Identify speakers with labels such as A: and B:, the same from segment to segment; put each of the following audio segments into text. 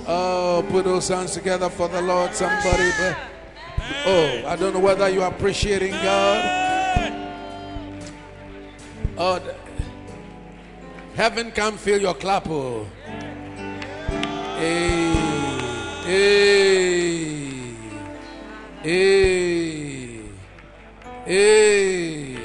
A: Oh, put those hands together for the Lord, somebody. Oh, I don't know whether you are appreciating God. Oh, heaven can feel your clap. Oh. Hey, hey, hey, hey,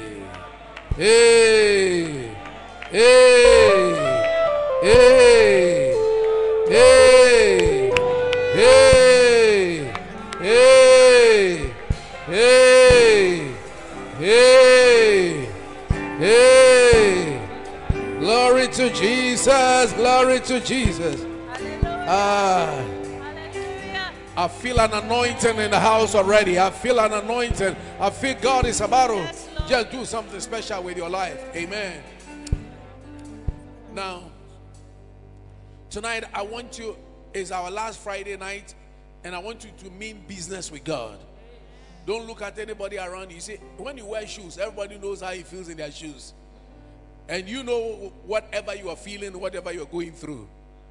A: hey, hey, hey, hey, hey, hey, hey, hey, hey. Glory to Jesus, glory to Jesus. I feel an anointing in the house already. I feel an anointing. I feel God is about to just do something special with your life. Amen. Now, tonight I want you, it's our last Friday night, and I want you to mean business with God. Don't look at anybody around you. You see, when you wear shoes, everybody knows how he feels in their shoes. And you know whatever you are feeling, whatever you are going through.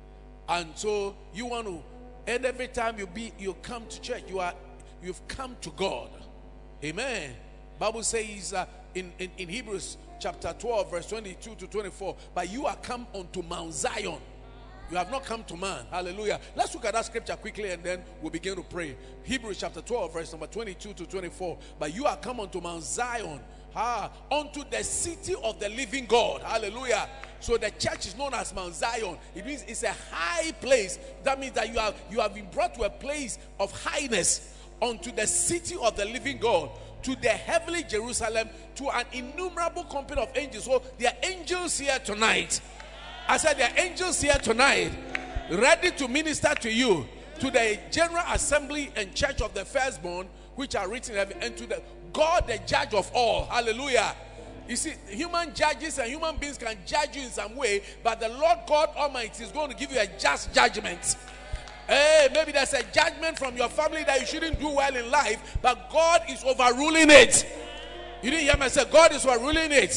A: And so you want to, and every time you come to church, you've come to God. Amen. Bible says in Hebrews chapter 12 verse 22 to 24, but you are come unto Mount Zion. You have not come to man. Hallelujah. Let's look at that scripture quickly and then we'll begin to pray. Hebrews chapter 12 verse number 22 to 24. But you are come unto Mount Zion, unto the city of the living God. Hallelujah. So the church is known as Mount Zion. It means it's a high place. That means that you have been brought to a place of highness, unto the city of the living God, to the heavenly Jerusalem, to an innumerable company of angels. So there are angels here tonight. I said there are angels here tonight, ready to minister to you, to the general assembly and church of the firstborn, which are written in heaven, and to the God, the judge of all. Hallelujah. You see, human judges and human beings can judge you in some way, but the Lord God Almighty is going to give you a just judgment. Hey, maybe there's a judgment from your family that you shouldn't do well in life, but God is overruling it. You didn't hear me say God is overruling it.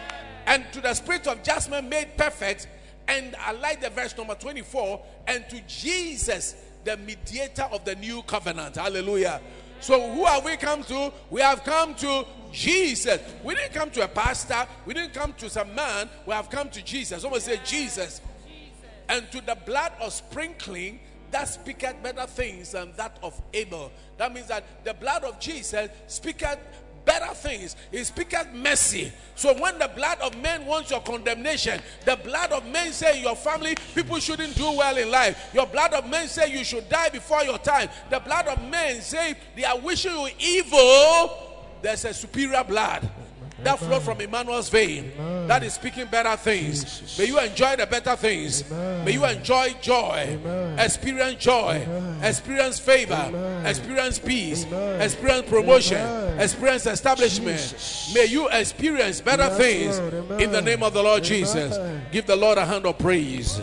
A: And to the spirit of judgment made perfect, and I like the verse number 24, and to Jesus, the mediator of the new covenant. Hallelujah. So who have we come to? We have come to Jesus. We didn't come to a pastor. We didn't come to some man. We have come to Jesus. Someone say Jesus. And to the blood of sprinkling that speaketh better things than that of Abel. That means that the blood of Jesus speaketh better things. It speaketh mercy. So when the blood of men wants your condemnation, the blood of men say your family, people shouldn't do well in life. Your blood of men say you should die before your time. The blood of men say they are wishing you evil. There's a superior blood that flows from Emmanuel's vein, that is speaking better things. May you enjoy the better things. May you enjoy joy, experience joy, experience favor, experience peace, experience promotion, experience establishment. May you experience better things in the name of the Lord Jesus. Give the Lord a hand of praise.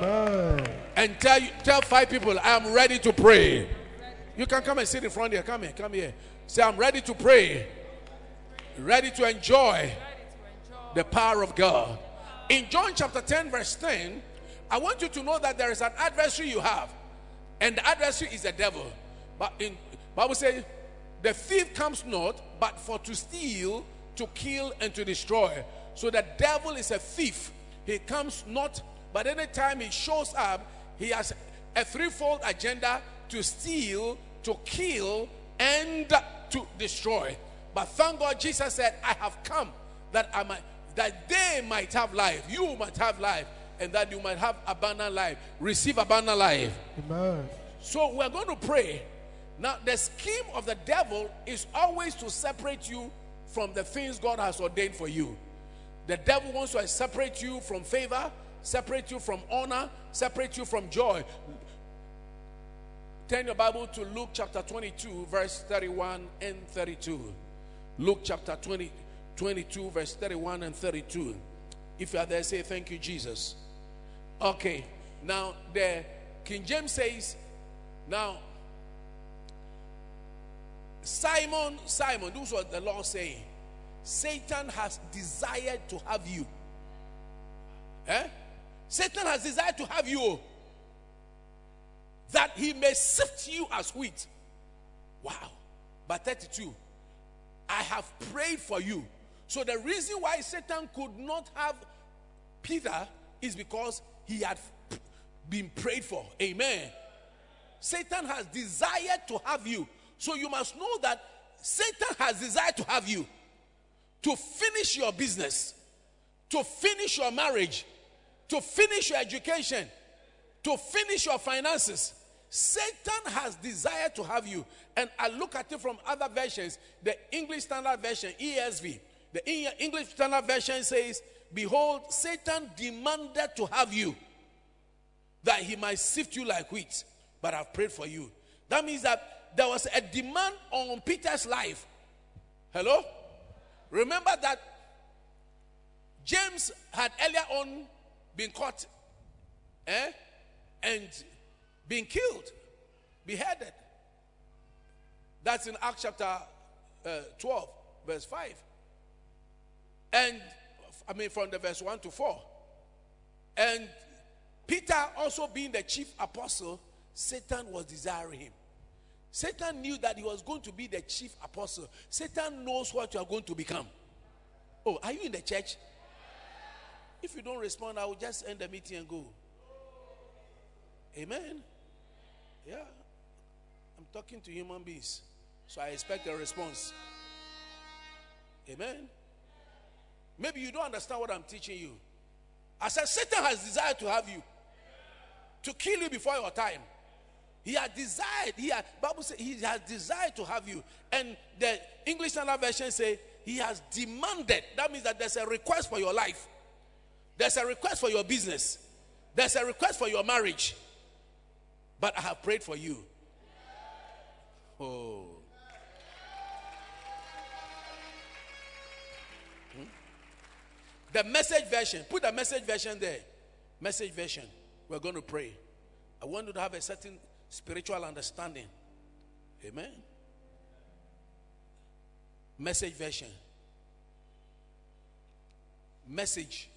A: And tell 5 people, I am ready to pray. You can come and sit in front here. Come here. Say, I'm ready to pray. Ready to enjoy the power of God. In John chapter 10 verse 10, I want you to know that there is an adversary you have, and the adversary is the devil. But in Bible says the thief comes not but for to steal, to kill, and to destroy. So the devil is a thief. He comes not, but anytime he shows up, he has a threefold agenda: to steal, to kill, and to destroy. But thank God Jesus said, I have come that they might have life, you might have life, and that you might have abundant life. Receive abundant life. Amen. So we're going to pray. Now the scheme of the devil is always to separate you from the things God has ordained for you. The devil wants to separate you from favor, separate you from honor, separate you from joy. Turn your Bible to Luke chapter 22 verse 31 and 32. Luke chapter 22 verse 31 and 32. If you are there, say thank you, Jesus. Okay. Now the King James says, now Simon, this is what the Lord saying. Satan has desired to have you. Satan has desired to have you. that he may sift you as wheat. Wow. But 32, I have prayed for you. So the reason why Satan could not have Peter is because he had been prayed for. Amen. Satan has desired to have you. So you must know that Satan has desired to have you, to finish your business, to finish your marriage, to finish your education, to finish your finances. Satan has desired to have you. And I look at it from other versions. The English Standard Version, ESV. The English Standard Version says, behold, Satan demanded to have you, that he might sift you like wheat, but I've prayed for you. That means that there was a demand on Peter's life. Hello? Remember that James had earlier on been caught and been killed, beheaded. That's in Acts chapter 12, verse 5. And, from the verse 1 to 4. And Peter also being the chief apostle, Satan was desiring him. Satan knew that he was going to be the chief apostle. Satan knows what you are going to become. Oh, are you in the church? If you don't respond, I will just end the meeting and go. Amen. Yeah. I'm talking to human beings, so I expect a response. Amen. Maybe you don't understand what I'm teaching you. I said Satan has desired to have you, to kill you before your time. He has desired, Bible says he has desired to have you. And the English Standard Version say he has demanded. That means that there's a request for your life. There's a request for your business. There's a request for your marriage. But I have prayed for you. Oh. The Message version. Put the Message version there. Message version. We're going to pray. I want you to have a certain spiritual understanding. Amen. Message version. Message.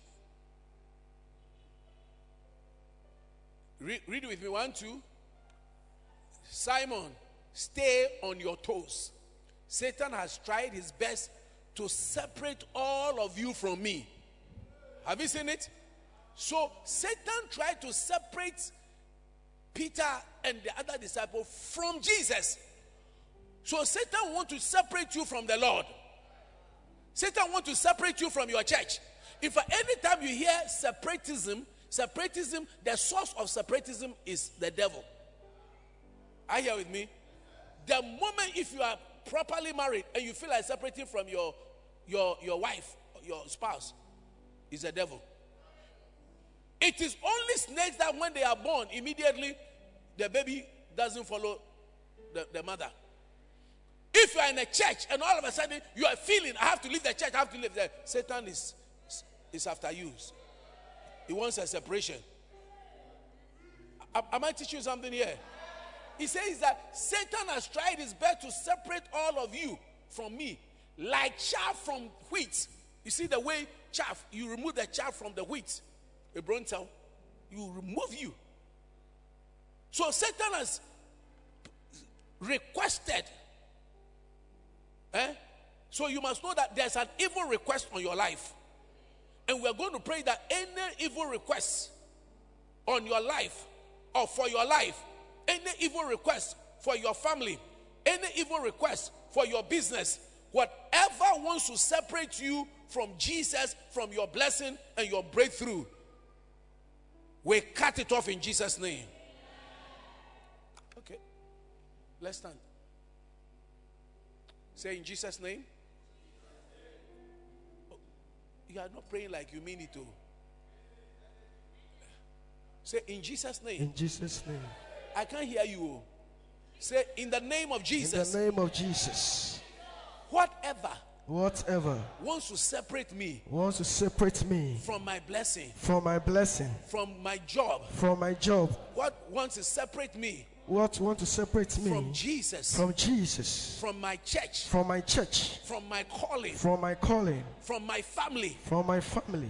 A: Read it with me. 1, 2. Simon, stay on your toes. Satan has tried his best to separate all of you from me. Have you seen it? So Satan tried to separate Peter and the other disciple from Jesus. So Satan wants to separate you from the Lord. Satan wants to separate you from your church. If anytime you hear separatism, the source of separatism is the devil. Are you here with me? The moment if you are properly married and you feel like separating from your wife, your spouse, is the devil. It is only snakes that when they are born, immediately the baby doesn't follow the mother. If you are in a church and all of a sudden you are feeling, I have to leave the church, I have to leave there. Satan is after you. He wants a separation. Am I teaching you something here? He says that Satan has tried his best to separate all of you from me, like chaff from wheat. You see the way chaff, you remove the chaff from the wheat. A brontel, you remove you. So Satan has requested. So you must know that there's an evil request on your life. And we're going to pray that any evil request on your life or for your life, any evil request for your family, any evil request for your business, whatever wants to separate you from Jesus, from your blessing and your breakthrough, we cut it off in Jesus' name. Okay. Let's stand. Say in Jesus' name. Oh, you are not praying like you mean it to. Say in Jesus' name.
B: In Jesus' name.
A: I can't hear you. Say in the name of Jesus.
B: In the name of Jesus.
A: Whatever
B: wants
A: to separate me
B: from
A: my blessing,
B: from
A: my job, what wants to separate me from Jesus, from my church, from my calling,
B: from my family,
A: whatever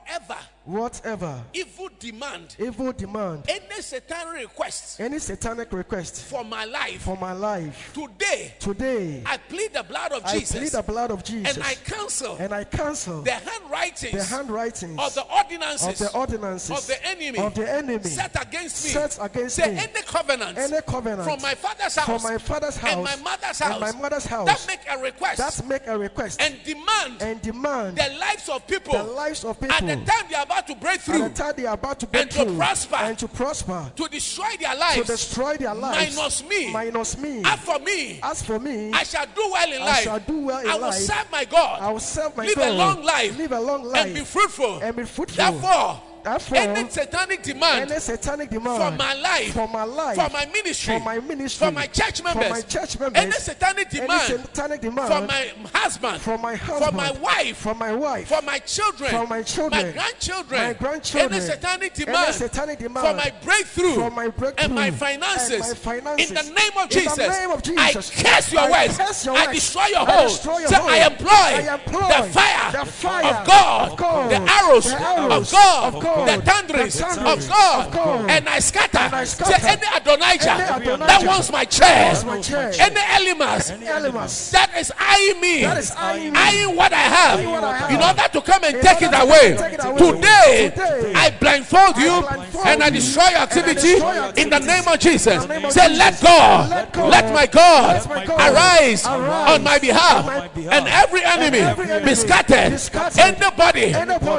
A: whatever evil demand, any satanic request for my life, today I plead the blood of Jesus, and I cancel the handwritings of the ordinances of the enemy set against me. Say any covenant from my father's house and my mother's house that make a request and demand the lives of people at the time they are about to break through and to prosper, to destroy their lives, minus me. As for me, I shall do well in life. I will serve my God. Live a long life and be fruitful. Therefore, any satanic demand for my life, for my ministry, for my church members, any satanic demand for my husband, for my wife, for my children, my grandchildren, any satanic demand for my breakthrough and my finances, in the name of Jesus, I curse your words, I destroy your hold. So I employ the fire of God, the arrows of God, the thunderings of God, and I scatter. Say any Adonijah that wants my chair, any Elimas that is eyeing me, eyeing what I have, in order to come and take it away. Today, I blindfold you and I destroy your activity in the name of Jesus. Say, let God, let my God arise on my behalf, and every enemy be scattered. Anybody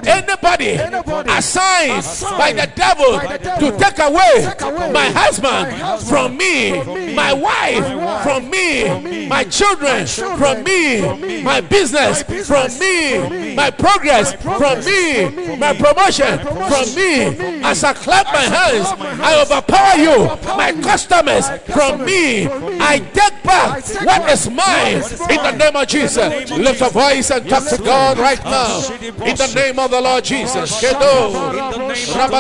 A: assigned by the devil to take away my husband from me, my wife from me, my children from me, my business from me, my progress from me, my promotion from me. As I clap my hands, I overpower you, my customers from me. I take back what is mine in the name of Jesus. Lift a voice and talk to God right now in the name of the Lord Jesus. Talk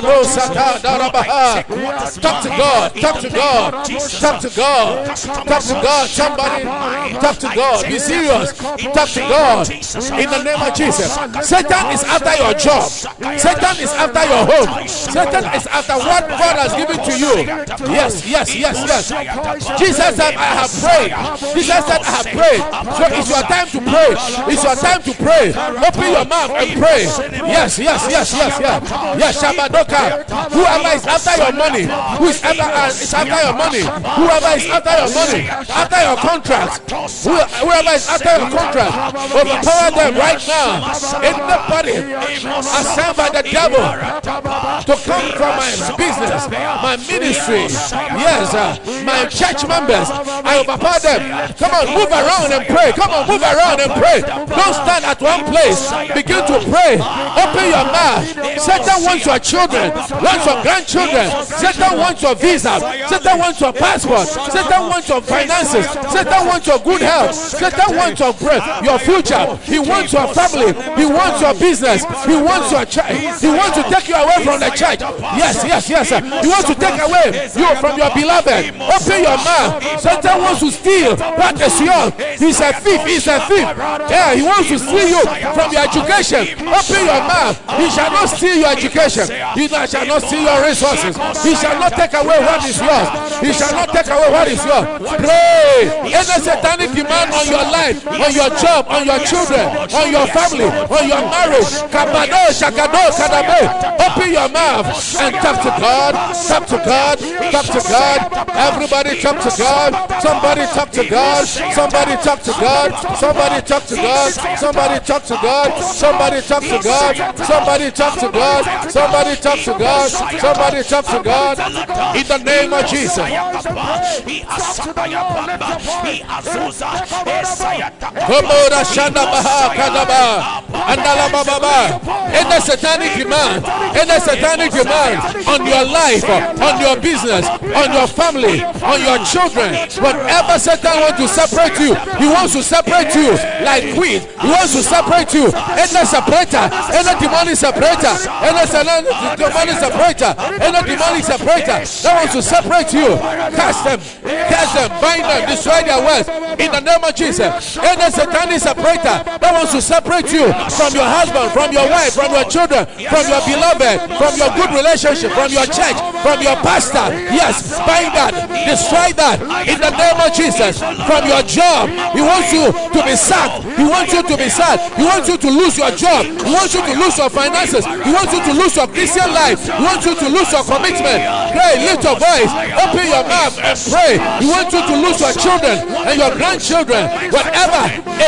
A: to God, talk to God, talk to God, talk to God. Somebody talk to God. Be serious. Talk to God in the name of Jesus. Satan is after your job. Satan is after your home. Satan is after what God has given to you. Yes. Jesus said, I have prayed. Jesus said, I have prayed. So it's your time to pray. It's your time to pray. Open your mouth and pray. Yes. Shabadoka. Whoever is after your money, who is after your money, whoever is after your money, after your contract, whoever is after your contract, overpower them right now. Anybody assigned by the devil to come from my business, my ministry, my church members, I overpower them. Come on, move around and pray. Come on, move around and pray. Don't stand at one place. Begin to pray. Open your mouth. Satan wants your children, wants your grandchildren. Satan wants your visa. Satan wants your passport. Satan wants your finances. Satan wants your good health. Satan wants your breath, your future. He wants your family. He wants your business. He wants your church. He wants to take you away from the church. Yes. He wants to take away you from your beloved. Open your mouth. Satan wants to steal what is yours. He's a thief. Yeah, he wants to steal you from your education. Open your mouth. He shall not steal your education. He shall not steal your resources. He shall not take away what is yours. He shall not take away what is yours. Pray. Any satanic demand on your life, on your job, on your children, on your family, on your marriage. Open your mouth and talk to God. Talk to God. Talk to God. Everybody talk to God. Somebody talk to God. Somebody talk to God. Somebody talk to God. Somebody talk to God. Somebody talk to God. Somebody talk to God. Somebody talk to God. Somebody talk to God. In the name of Jesus. Any satanic demand on your life, on your business, on your family, on your children, whatever Satan wants to separate you, he wants to separate you like wheat. He wants to separate you. Any separator, any demonic separator, any demonic separator, any demonic separator that wants to separate you, cast them, bind them, destroy their wealth. In the name of Jesus. Any satanic separator that wants to separate you from your husband, from your wife, from your children, from your beloved, from your good relationship, from your church, from your pastor. Yes, bind that, destroy that in the name of Jesus. From your job, he wants you to be sacked. He wants you to be sad. He wants you to lose your job. He wants you to lose your finances. He wants you to lose your Christian life. He wants you to lose your commitment. Pray, lift your voice, open your mouth and pray. He wants you to lose your children and your grandchildren. Whatever.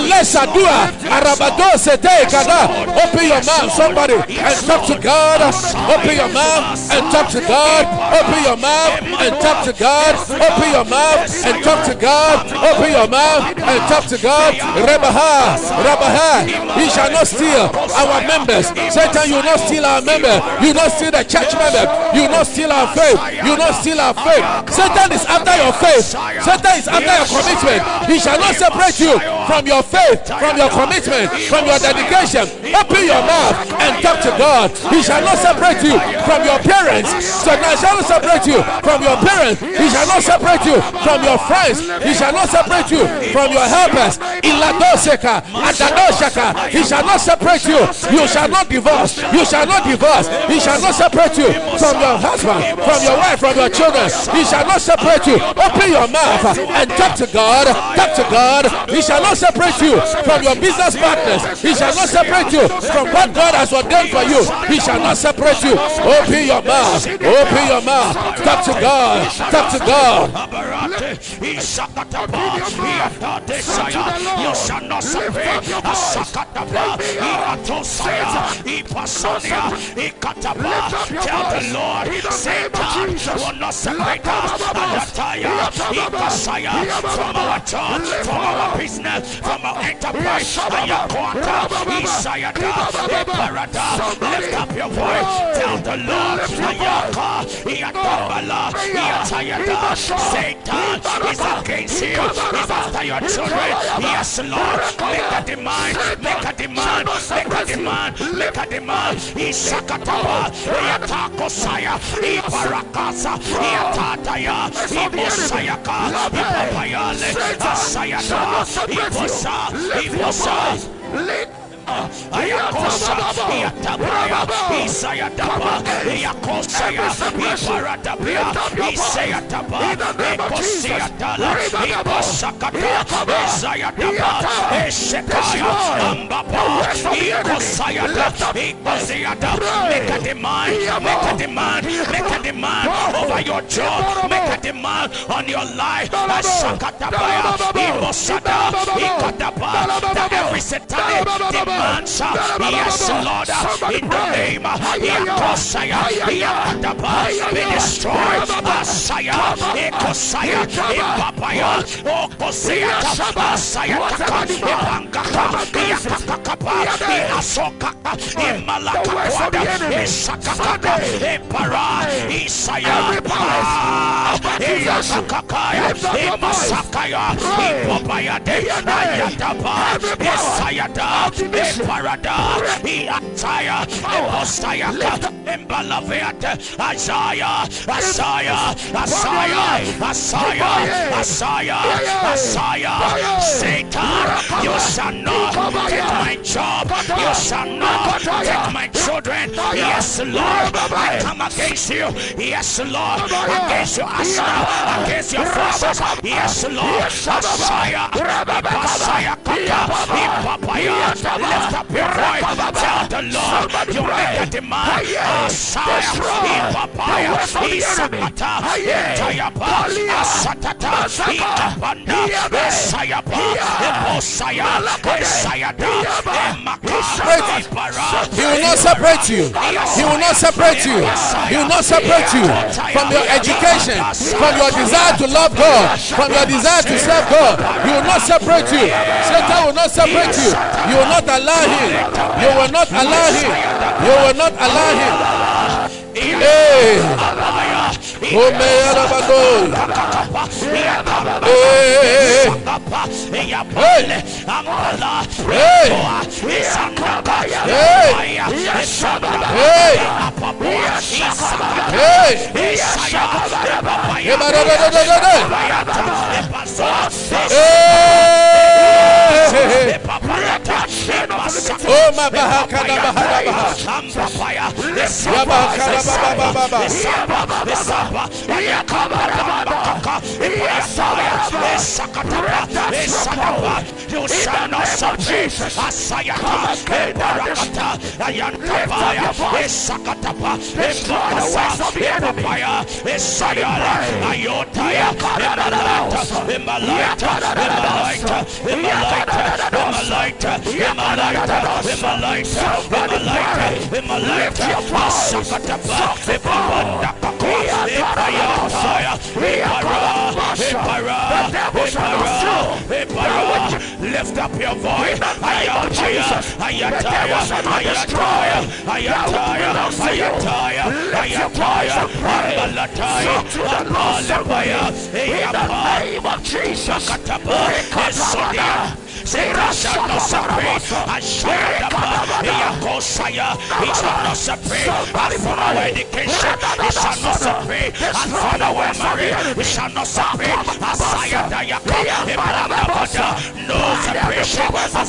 A: Open your mouth, somebody, and talk to God. Open your mouth and talk to God. Open your mouth and talk to God. Open your mouth and talk to God. Open your mouth and talk to God. Rabaha, Rabaha. He shall not steal our members. Satan, you will not steal our members. You will not steal the church members. You will not steal our faith. You will not steal our faith. Satan is after your faith. Satan is after your commitment. He shall not separate you from your faith, from your commitment, from your dedication. Open your mouth and talk to God. He shall not separate you from your parents. Satan shall not separate you from your parents. He shall not separate you from your friends. He shall not separate you from your helpers. Iladoseka, Adadoshaka. He shall not separate you. You shall not divorce. You shall not divorce. He shall not separate you from your husband, from your wife, from your children. He shall not separate you. Open your mouth and talk to God. Talk to God. He shall not separate you from your business partners. He shall not separate you from what God has ordained for you. He shall not separate you. Open your mouth. Open your mouth. Talk to God. Talk to God.
C: You shall not separate. Tell the Lord, Satan will not separate us from our church, from our business, from our enterprise. Lift up your voice. Tell the Lord, Satan is against you. He's after your children. Yes, Lord. Make a demand. Make a demand. Make a demand. Make a demand. Isakataba. Yatakosaya. Ibarakasa. Yatataya. Ibosayaka. Ipapayale. Asayata. Ibosa. Ibosa. Ayakosa, Yatabaya, Isayataba, Yakosaya, Ibaratapia, Isayataba, Ekosiatala, Ikosakata, Isayataba, Eshekaya, Ambapa, Ikosayata, Ikosiata. Make a demand, make a demand, make a demand over your job, make a demand on your life. Asakatabaya, Ibosata, Ikataba, that every satanic demand. Yes, Lord, in the name of Yakosaya, Yakataba, be destroyed. Asaya, Ekosaya, Epapaya, Okosaya, Asaya, Epangaka, Yakakapa, Asokaka, Emalakawada, Esakaka, Epara, Isaya, Yakakaya, Emasakaya, Epapaya, Ayataba, Esayada. Parada, Iataya, Ebostayaka, Embalaveate, Isaiah, Isaiah, Isaiah, Isaiah, Isaiah, Isaiah, Satan, you shall not take my job, you shall not take my children. Yes, Lord, I come against you. Yes, Lord, against your arsenal, against your forces. Yes, Lord, Isaiah, Isaiah, Ipapaya. Lift up your voice. Tell the Lord you make a demand. Asaya, Ipapaya, Isakata, Tayapa, Asatata, Ikapanda, Esayapa, Eposaya, Esayada, Emaka,
A: He will not separate you. He will not separate you. He will not separate you from your education, from your desire to love God, from your desire to serve God. He will not separate you. Satan will not separate you. You will not allow him. You will not allow him. You will not allow him. Hey.
C: You shall not subdue Asayata, Barakata, Ayantabaya, Esakatapa, Epapaya, Esayala, Ayotaya, Emalita, lift up your voice. Satan shall not separate. I he shall not separate us from our education. He shall not separate us from our marriage. He shall not separate us. No separation.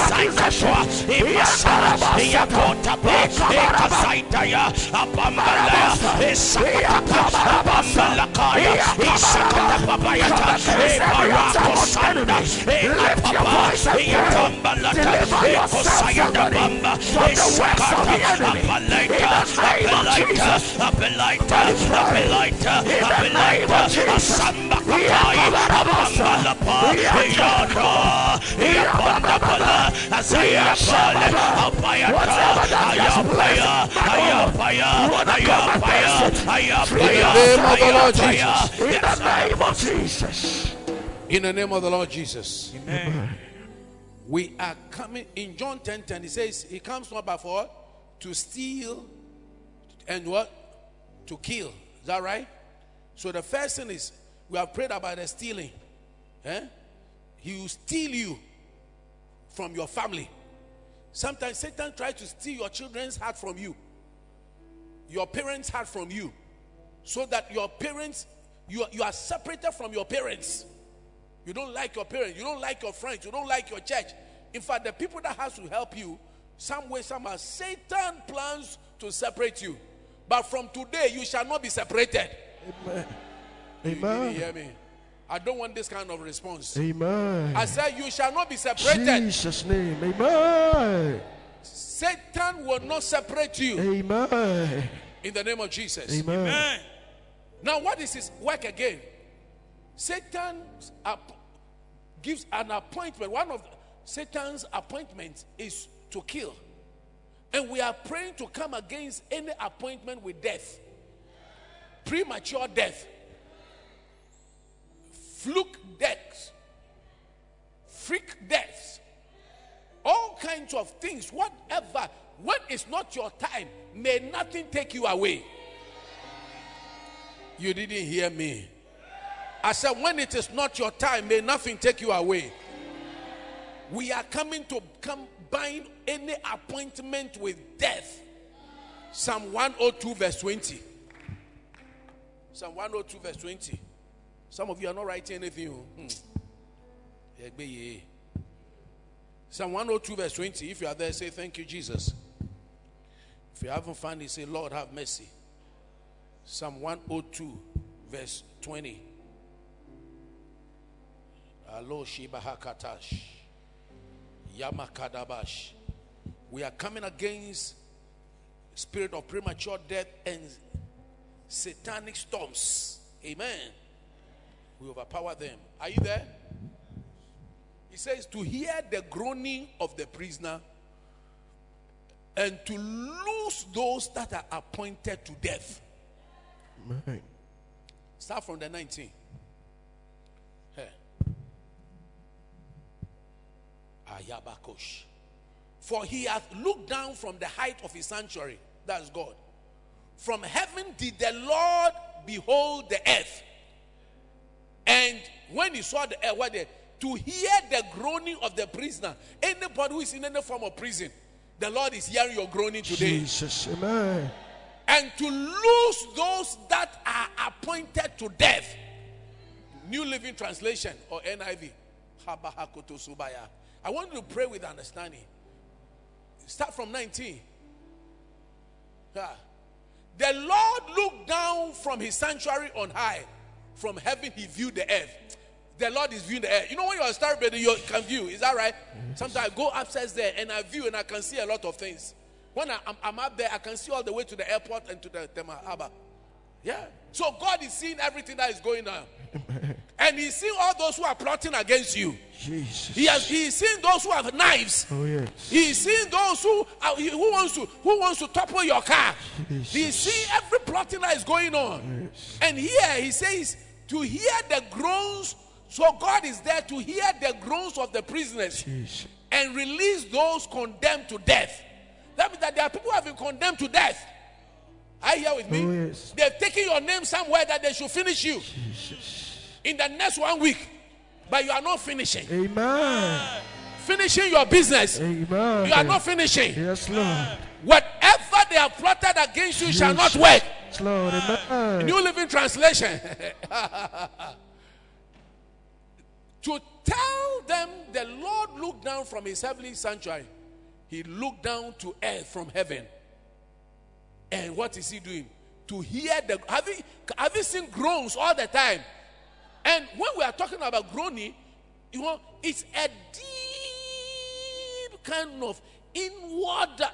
A: In the name of the Lord Jesus.
C: Amen.
A: We are coming in John 10:10. He says he comes not but for to steal and what? To kill. Is that right? So the first thing is we have prayed about the stealing. He will steal you from your family. Sometimes Satan tries to steal your children's heart from you, your parents' heart from you, so that your parents, you are separated from your parents. You don't like your parents, you don't like your friends, you don't like your church. In fact, the people that has to help you, some way, somehow, Satan plans to separate you. But from today, you shall not be separated.
B: Amen.
A: You
B: Amen.
A: didn't hear me? I don't want this kind of response.
B: Amen.
A: I said you shall not be separated.
B: Jesus' name. Amen.
A: Satan will not separate you.
B: Amen.
A: In the name of Jesus.
B: Amen.
C: Amen.
A: Now, what is his work again? Satan gives an appointment. One of Satan's appointments is to kill. And we are praying to come against any appointment with death. Premature death. Fluke deaths. Freak deaths. All kinds of things. Whatever. When it's not your time, may nothing take you away. You didn't hear me. I said, when it is not your time, may nothing take you away. We are coming to bind any appointment with death. Psalm 102 verse 20. Psalm 102 verse 20. Some of you are not writing anything. Psalm 102 verse 20. If you are there, say thank you, Jesus. If you haven't found it, say Lord have mercy. Psalm 102 verse 20. Alo Shibahakatash. Yamakadabash. We are coming against spirit of premature death and satanic storms. Amen. We overpower them. Are you there? He says to hear the groaning of the prisoner and to loose those that are appointed to death.
B: Amen.
A: Start from the 19. Ayabakosh. For he hath looked down from the height of his sanctuary. That's God. From heaven did the Lord behold the earth. And when he saw the earth, what there? To hear the groaning of the prisoner. Anybody who is in any form of prison, the Lord is hearing your groaning today.
B: Jesus. Amen.
A: And to loose those that are appointed to death. New Living Translation or NIV. I want you to pray with understanding. Start from 19. The Lord looked down from his sanctuary on high. From heaven he viewed the earth. The Lord is viewing the earth. You know when you're a star builder, you can view. Is that right? Sometimes I go upstairs there and I view and I can see a lot of things. When I'm up there, I can see all the way to the airport and to the Tema Harbor. Yeah. So God is seeing everything that is going on. And he's seeing all those who are plotting against you.
B: Jesus.
A: He's seeing those who have knives.
B: Oh yes.
A: He's seeing those who wants to topple your car.
B: Jesus.
A: He's seeing every plotting that is going on.
B: Yes.
A: And here he says to hear the groans. So God is there to hear the groans of the prisoners.
B: Jesus.
A: And release those condemned to death. That means that there are people who have been condemned to death. Are you here with me?
B: Oh, yes.
A: They've taken your name somewhere that they should finish you
B: Jesus.
A: in the next 1 week. But you are not finishing.
B: Amen.
A: Finishing your business.
B: Amen.
A: You are not finishing.
B: Yes, Lord.
A: Whatever they have plotted against you shall not work.
B: Yes, Lord. Amen.
A: New Living Translation. To tell them the Lord looked down from his heavenly sanctuary. He looked down to earth from heaven. And what is he doing? To hear the... Have you seen groans all the time? And when we are talking about groaning, you know, it's a deep kind of inward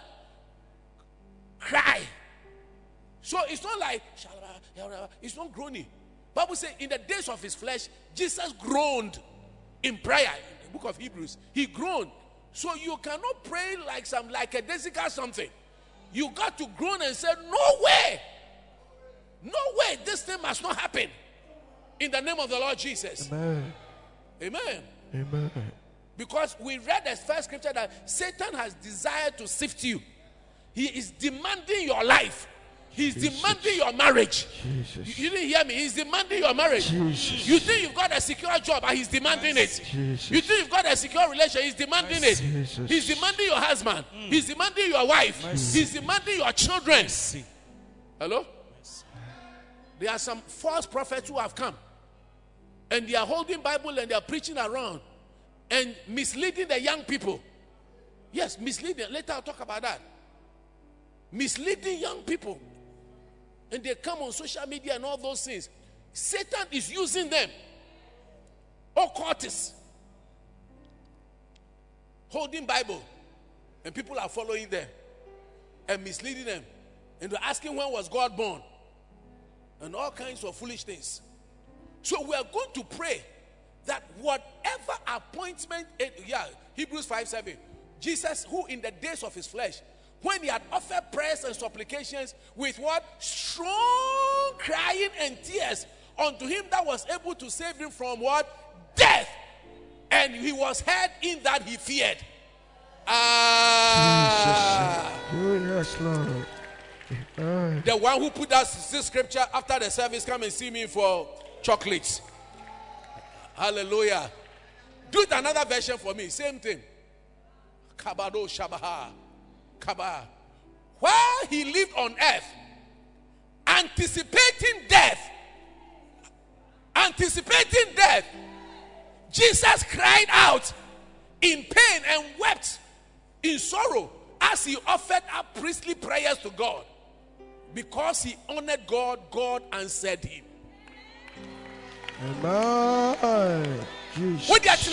A: cry. So it's not like... It's not groaning. Bible says in the days of his flesh, Jesus groaned in prayer. In the book of Hebrews, he groaned. So you cannot pray like a Jessica something. You got to groan and say, no way. No way. This thing must not happen. In the name of the Lord Jesus.
B: Amen.
A: Amen.
B: Amen.
A: Because we read the first scripture that Satan has desired to sift you. He is demanding your life. He's demanding your marriage.
B: Jesus.
A: You didn't hear me. He's demanding your marriage.
B: Jesus.
A: You think you've got a secure job and he's demanding it.
B: Jesus.
A: You think you've got a secure relationship, he's demanding it.
B: Jesus.
A: He's demanding your husband. He's demanding your wife. He's demanding your children. Hello? There are some false prophets who have come. And they are holding Bible and they are preaching around. And misleading the young people. Yes, misleading. Later I'll talk about that. Misleading young people. And they come on social media and all those things. Satan is using them. Occultists. Holding Bible. And people are following them. And misleading them. And they're asking when was God born. And all kinds of foolish things. So we are going to pray that whatever appointment, Hebrews 5:7, Jesus, who in the days of his flesh, when he had offered prayers and supplications with what? Strong crying and tears unto him that was able to save him from what? Death. And he was heard in that he feared.
B: Yes, Lord.
A: The one who put us this scripture after the service, come and see me for chocolates. Hallelujah. Do it another version for me. Same thing. Kabado Shabaha. Kabah. While he lived on earth, anticipating death, Jesus cried out in pain and wept in sorrow as he offered up priestly prayers to God. Because he honored God, God answered him.
B: Amen. Jesus.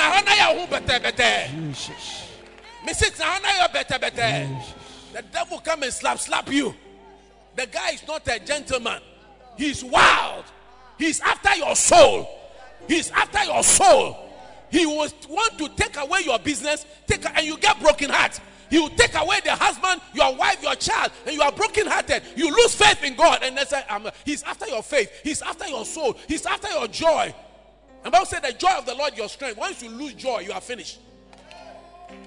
A: Jesus. The devil come and slap you. The guy is not a gentleman. He's wild. He's after your soul. He's after your soul. He will want to take away your business, and you get broken heart. He will take away the husband, your wife, your child, and you are broken hearted. You lose faith in God, and that's he's after your faith. He's after your soul. He's after your joy. And Bible said, the joy of the Lord your strength. Once you lose joy, you are finished.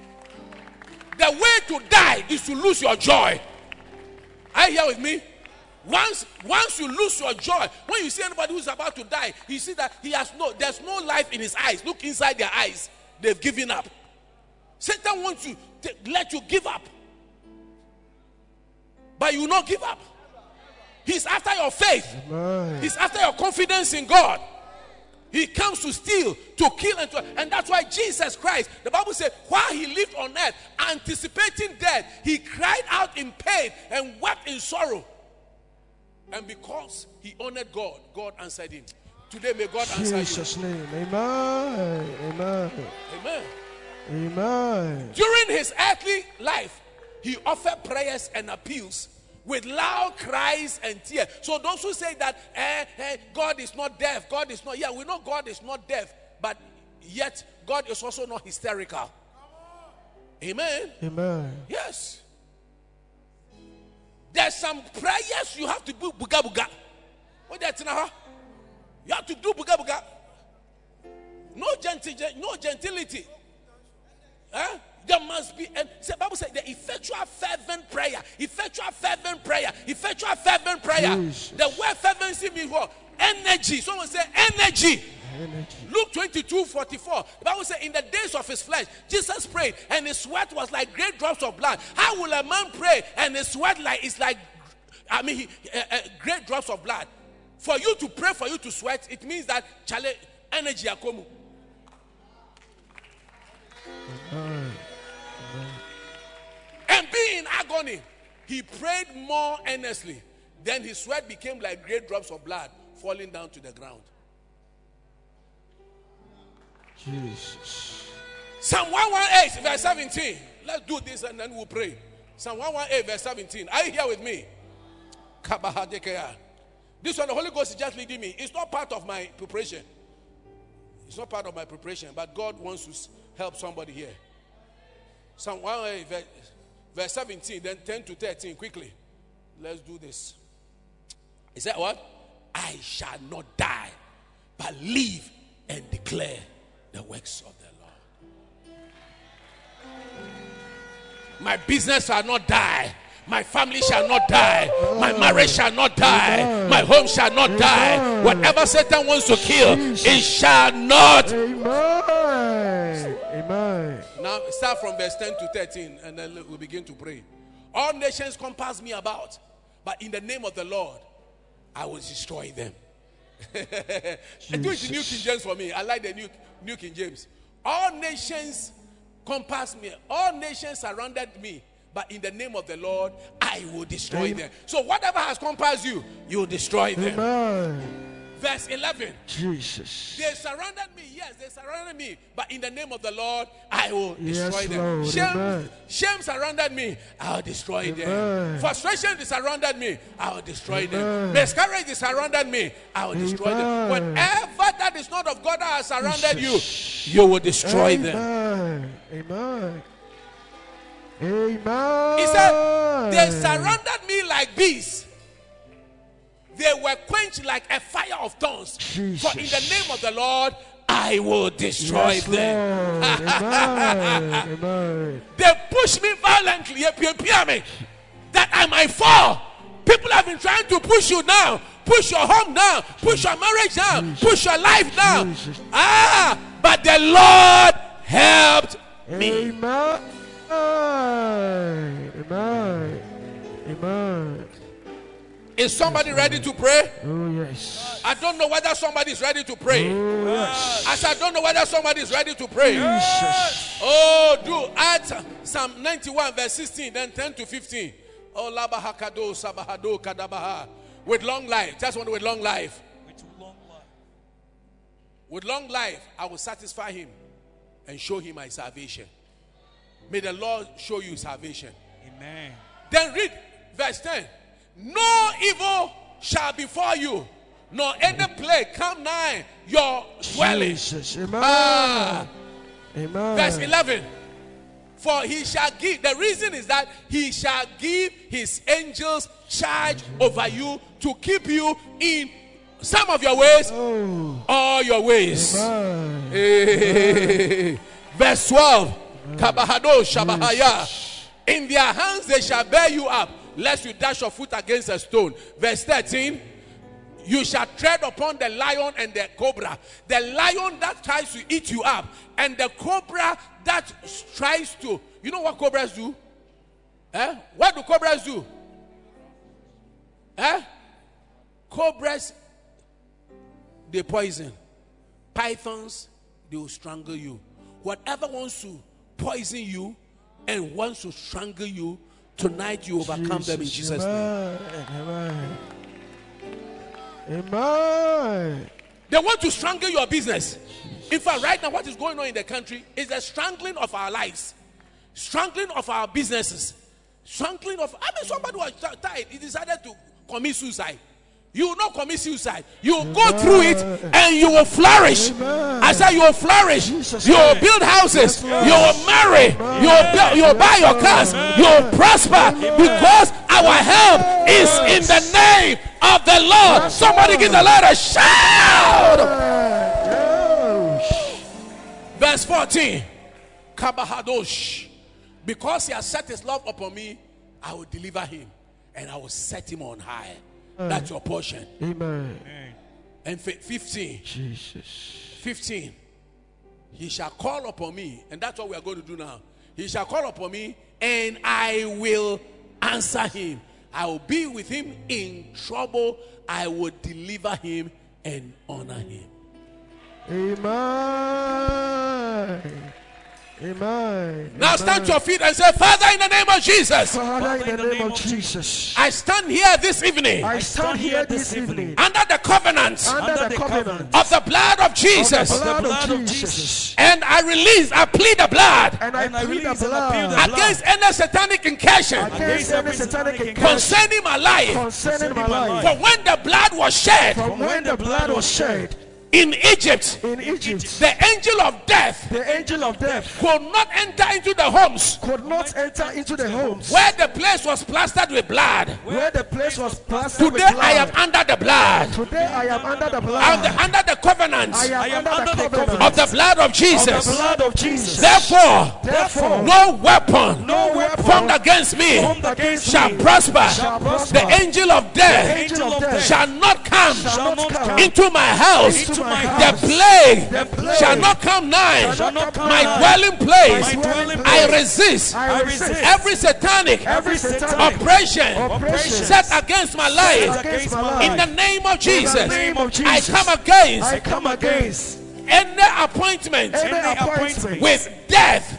A: The way to die is to lose your joy. Are you here with me? Once you lose your joy, when you see anybody who's about to die, you see that there's no life in his eyes. Look inside their eyes. They've given up. Satan wants to let you give up. But you will not give up. He's after your faith.
B: Amen.
A: He's after your confidence in God. He comes to steal, to kill, and that's why Jesus Christ, the Bible says, while he lived on earth, anticipating death, he cried out in pain and wept in sorrow. And because he honored God, God answered him. Today may God answer you.
B: Jesus' name. Amen. Amen.
A: Amen.
B: Amen.
A: During his earthly life, he offered prayers and appeals with loud cries and tears. So those who say that God is not deaf, God is not, yeah, we know God is not deaf, but yet God is also not hysterical. Amen.
B: Amen.
A: Yes. There's some prayers you have to do buga buga. What that now? You have to do buga buga. No gentility. Huh? There must be, and the Bible says the effectual fervent prayer.
B: Jesus.
A: The word fervency means what? Energy. Someone say energy. Luke 22:44. The Bible says, in the days of his flesh, Jesus prayed, and his sweat was like great drops of blood. How will a man pray and his sweat great drops of blood? For you to pray, for you to sweat, it means that energy akomu. And being in agony, he prayed more earnestly. Then his sweat became like great drops of blood falling down to the ground.
B: Jesus.
A: Psalm 118 verse 17. Let's do this and then we'll pray. Psalm 118 verse 17. Are you here with me? This one, the Holy Ghost is just leading me. It's not part of my preparation. It's not part of my preparation, but God wants to help somebody here. Psalm 118 verse 17, then 10 to 13, quickly. Let's do this. Is that what? I shall not die, but live and declare the works of the Lord. My business shall not die. My family shall not die. My marriage shall not die. My home shall not die. Whatever Satan wants to kill, it shall not.
B: Amen. Amen.
A: Now start from verse 10 to 13 and then we'll begin to pray. All nations compass me about, but in the name of the Lord, I will destroy them. And do it in New King James for me. I like the New King James. All nations compass me. All nations surrounded me. But in the name of the Lord, I will destroy them. So whatever has compassed you, you will destroy them.
B: Amen.
A: Verse 11.
B: Jesus.
A: They surrounded me. Yes, they surrounded me. But in the name of the Lord, I will destroy them.
B: Lord.
A: Shame surrounded me. I will destroy them.
B: Amen.
A: Frustration surrounded me. I will destroy them. Miscarriage surrounded me. I will destroy them. Whatever that is not of God that has surrounded you, you will destroy them.
B: Amen. Amen.
A: He said, they surrounded me like bees. They were quenched like a fire of thorns.
B: Jesus.
A: For in the name of the Lord, I will destroy them.
B: Amen. Amen.
A: They pushed me violently, that I might fall. People have been trying to push you now. Push your home now. Push your marriage now.
B: Jesus.
A: Push your life now.
B: Jesus.
A: But the Lord helped me.
B: Amen. Amen. Amen.
A: Is somebody ready to pray?
B: Oh, yes.
A: I don't know whether somebody is ready to pray.
B: Oh, yes.
A: As I don't know whether somebody is ready to pray.
B: Jesus.
A: Oh, do add Psalm 91 verse 16, then 10 to 15. Oh, labahakado sabahado kadabaha. With long life. Just one with long life. With long life, I will satisfy him and show him my salvation. May the Lord show you salvation.
C: Amen.
A: Then read verse 10. No evil shall befall you, nor any plague come nigh your dwelling.
B: Jesus. Amen. Amen.
A: Verse 11. For he shall give, the reason is that he shall give his angels charge over you to keep you in some of your ways, all your ways. Hey. Verse 12. Kabahado Shabahaya. In their hands they shall bear you up, lest you dash your foot against a stone. Verse 13. You shall tread upon the lion and the cobra. The lion that tries to eat you up, and the cobra that tries to. You know what cobras do? What do cobras do? Cobras, they poison. Pythons, they will strangle you. Whatever wants to poison you and wants to strangle you, tonight you overcome them in Jesus' name.
B: Amen. Amen.
A: They want to strangle your business. In fact, right now, what is going on in the country is the strangling of our lives, strangling of our businesses, strangling of. Somebody was tired. He decided to commit suicide. You will not commit suicide. You will go through it and you will flourish. I said you will flourish. You will build houses. You will marry. You will buy your cars. You will prosper because our help is in the name of the Lord. Somebody give the Lord a shout. Verse 14. Kabahadosh. Because he has set his love upon me, I will deliver him and I will set him on high. That's your portion.
B: Amen.
A: And 15.
B: Jesus.
A: 15. He shall call upon me. And that's what we are going to do now. He shall call upon me and I will answer him. I will be with him in trouble. I will deliver him and honor him.
B: Amen. Amen.
A: Now stand to your feet and say, Father, in the name of Jesus.
B: Father, in the name of Jesus.
A: I stand here this evening.
B: I stand here this evening.
A: Under the covenant.
B: Under the covenant.
A: Of the blood of Jesus.
B: Of the blood of Jesus.
A: And I plead the blood.
B: And I plead the blood.
A: Against any satanic incursion.
B: Against any satanic incursion.
A: Concerning my life.
B: Concerning my life.
A: For when the blood was shed.
B: From when the blood was shed.
A: In Egypt,
B: the
A: angel of death, could not enter into the homes, where the place was plastered with blood. Today I am under the blood. I am under the covenant of the blood of Jesus. Therefore, no weapon formed against me shall prosper. The angel of death shall not come into my house. The plague shall not come nigh my dwelling place. I resist every satanic oppression set against my life. In the name of Jesus, I come against any appointment with death.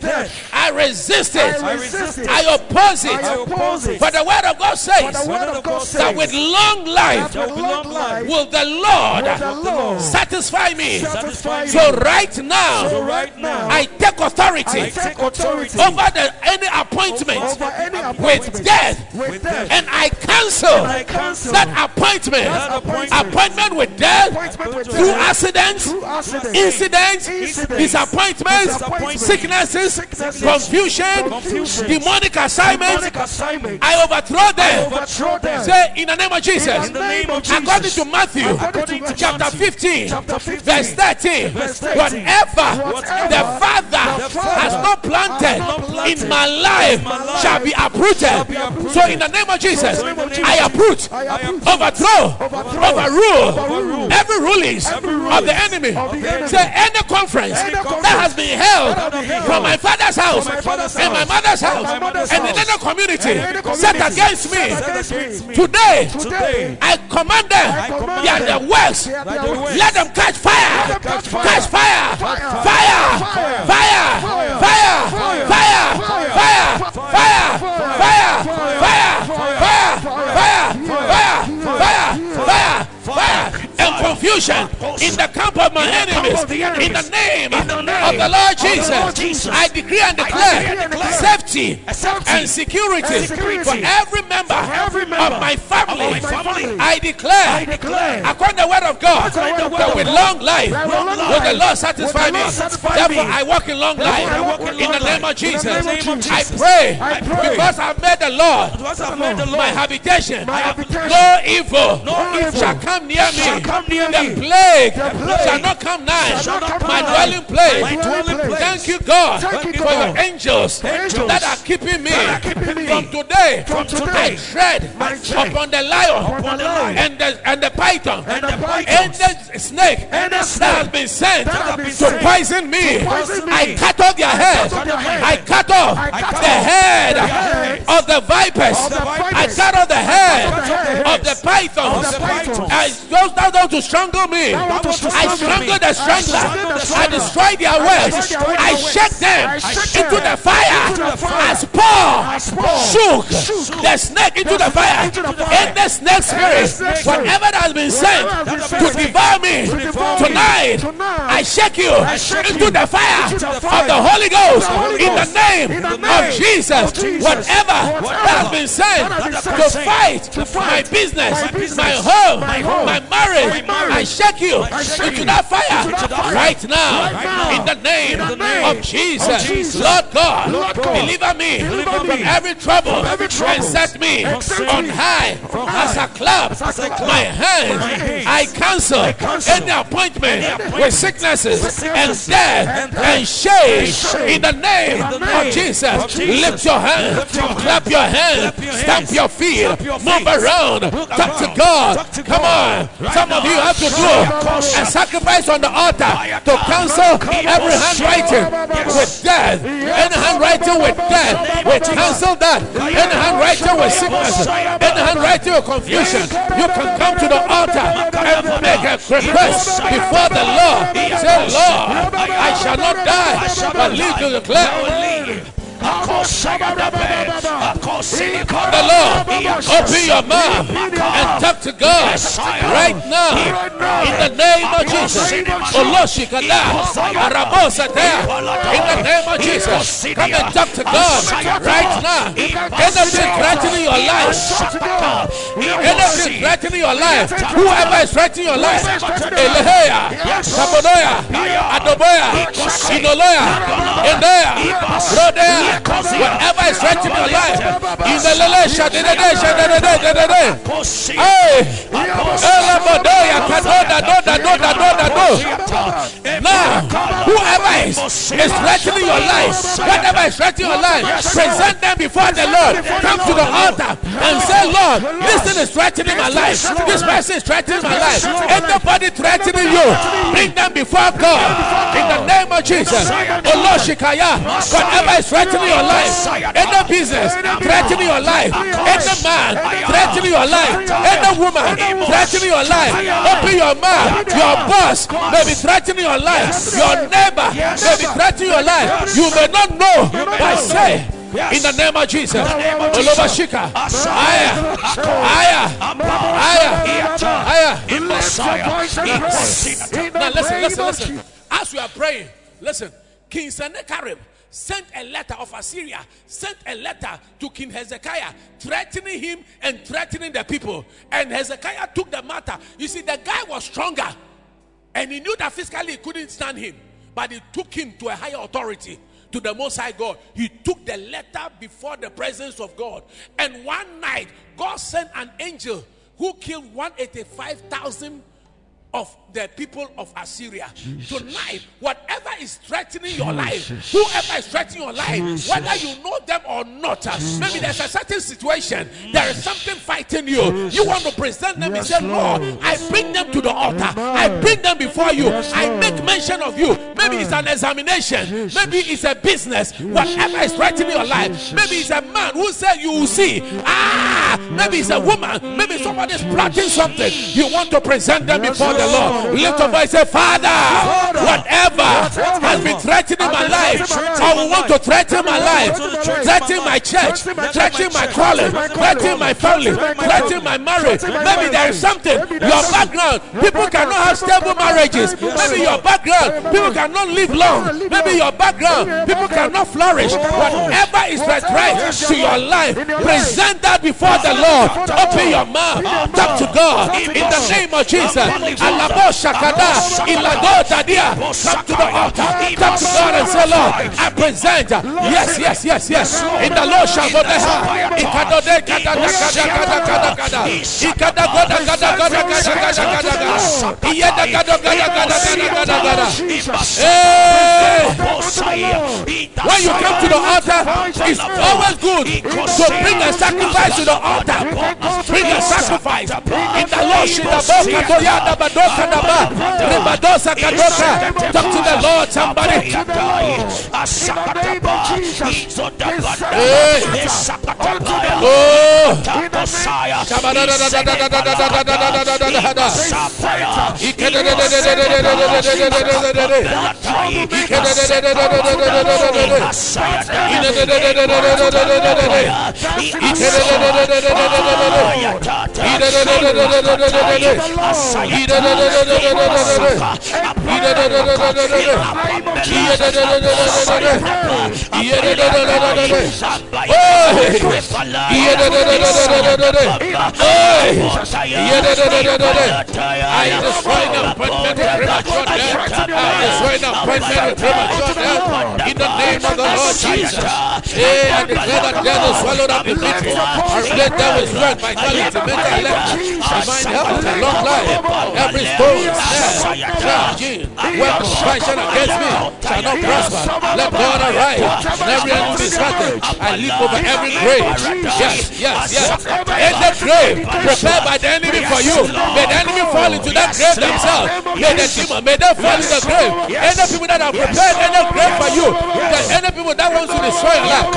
A: I resist it. I oppose it. For the word of God says that with long life will the Lord satisfy me. So right now I take authority over any appointment with death, and I cancel that appointment with death through accidents, incidents, disappointments, sicknesses, confusion, demonic assignments. I overthrow them. Say in the name of Jesus. According to Matthew chapter 15 verse 13, whatever the Father has not planted in my life shall be uprooted. So in the name of Jesus, I uproot, overthrow, overrule every rulings of the enemy. Say any conference that has been held from my father's house and my mother's house and in any community set against me, today I command them, they are the works, let them catch fire, catch fire, fire, fire, fire, fire, fire, fire, fire, fire, fire, fire, fire, fire, fire, and confusion in the camp of my enemies. In the name of the Lord Jesus, I decree and declare safety and security for every member of my family. I declare, according to the word of God, that with long life will the Lord satisfy me. Therefore I walk in long life. In the name of Jesus, I pray because I've made the Lord my habitation. No evil shall come near me. The plague shall not come nigh my dwelling place. Thank you, God, for your angels that that are keeping me from today, I tread upon the lion and the python and the snake that has been sent to poison me. I cut off their head. I cut off the head of the vipers. I cut off the head of the pythons. I those that want to strangle me, I strangle the strangler. I destroy their works. I shake them into the fire as Paul shook the snake into the fire. In the snake spirit, whatever that has been sent to devour me tonight, I shake you into the fire of the Holy Ghost in the name of Jesus. Whatever that has been sent to fight my business, my home, my marriage, I shake you into that fire right now in the name of Jesus. Lord God, deliver me from every trouble and set me on high as a club. My hands, I cancel any appointment with sicknesses and death and shame in the name of Jesus. Lift your hand, clap your hand, stamp your feet, move around, talk to God. Come on, some of you have to do a sacrifice on the altar to cancel every handwriting with death, any handwriting with death. We cancel that. Any handwriting with sickness, any handwriting with confusion. You can come to the altar and make a request before the Lord. Say, Lord, I shall not die, but live to declare. The Lord, open your mouth and talk to God right now in the name of Jesus. In the name of Jesus, come and talk to God right now. Anything threatening your life, anything threatening your life, whoever is threatening your life, Eleheya, Sabodoya, Adoboya, Inoloya, Endea, Rodea. Whatever is right in your life, in the Lelesha, now, whoever is threatening your life, whatever is threatening your life, present them before the Lord. Come to the altar and say, Lord, this thing is threatening my life. This person is threatening my life. Anybody threatening you, bring them before God in the name of Jesus. Oh Lord, Shikaya, whatever is threatening your life, any business threatening your life, any man threatening your life, any woman threatening your life, open your mouth. Your boss may be threatening your life, your neighbor may be threatening your life. You may not know, but say in the name of Jesus. Olobashika, aya, now listen. As we are praying, listen. King Sennacherib sent a letter of Assyria, sent a letter to King Hezekiah, threatening him and threatening the people. And Hezekiah took the matter. You see, the guy was stronger, and he knew that physically he couldn't stand him, but he took him to a higher authority, to the Most High God. He took the letter before the presence of God. And one night, God sent an angel who killed 185,000 of the people of Assyria. Jesus. Tonight, whatever is threatening your life, whoever is threatening your life, whether you know them or not, maybe there's a certain situation, there is something fighting you. You want to present them and say, Lord, I bring them to the altar. I bring them before you. I make mention of you. Maybe it's an examination. Maybe it's a business. Whatever is threatening your life. Maybe it's a man who said you will see. Maybe it's a woman. Maybe somebody's plotting something. You want to present them before the Lord. Lift your voice, say, Father, whatever has been threatening my life, or want to threaten my life, threaten my church, threaten my calling, threaten my family, threaten my marriage. Maybe there is something. Your background, people cannot have stable marriages. Maybe your background, people cannot live long. Maybe your background, people cannot flourish. Whatever is the threat to your life, present that before the Lord. Open your mouth, talk to God in the name of Jesus. Alabo Shakada, Ilago Tadia. Come to the altar, talk to God and say, Lord, I present. Yes. In the Lord Shabodeha, Ikadode Kadada Kada Kada, Ikada Goda Gada Gada Gada Gada, Iyada Gada Gada Gada Gada Gada. When you come to the altar, it's always good to bring a sacrifice to the altar. Bring a sacrifice. In the Lord, talk to the Lord, somebody. In the name of the Lord Jesus. Hey, I declare that devil swallowed up in victory. Our great devil is run by vitality, mental health, divine health, and long life. Every stone, snare, gene, weapon, fashion against me shall not prosper. Let God arise, and every enemy is scattered. I leap over every grave. Yes. In the grave prepared by the enemy for you, may the enemy fall into that grave themselves. May the demon, may they fall in the grave. Any people that have prepared any grave for you, any people that wants to destroy your life,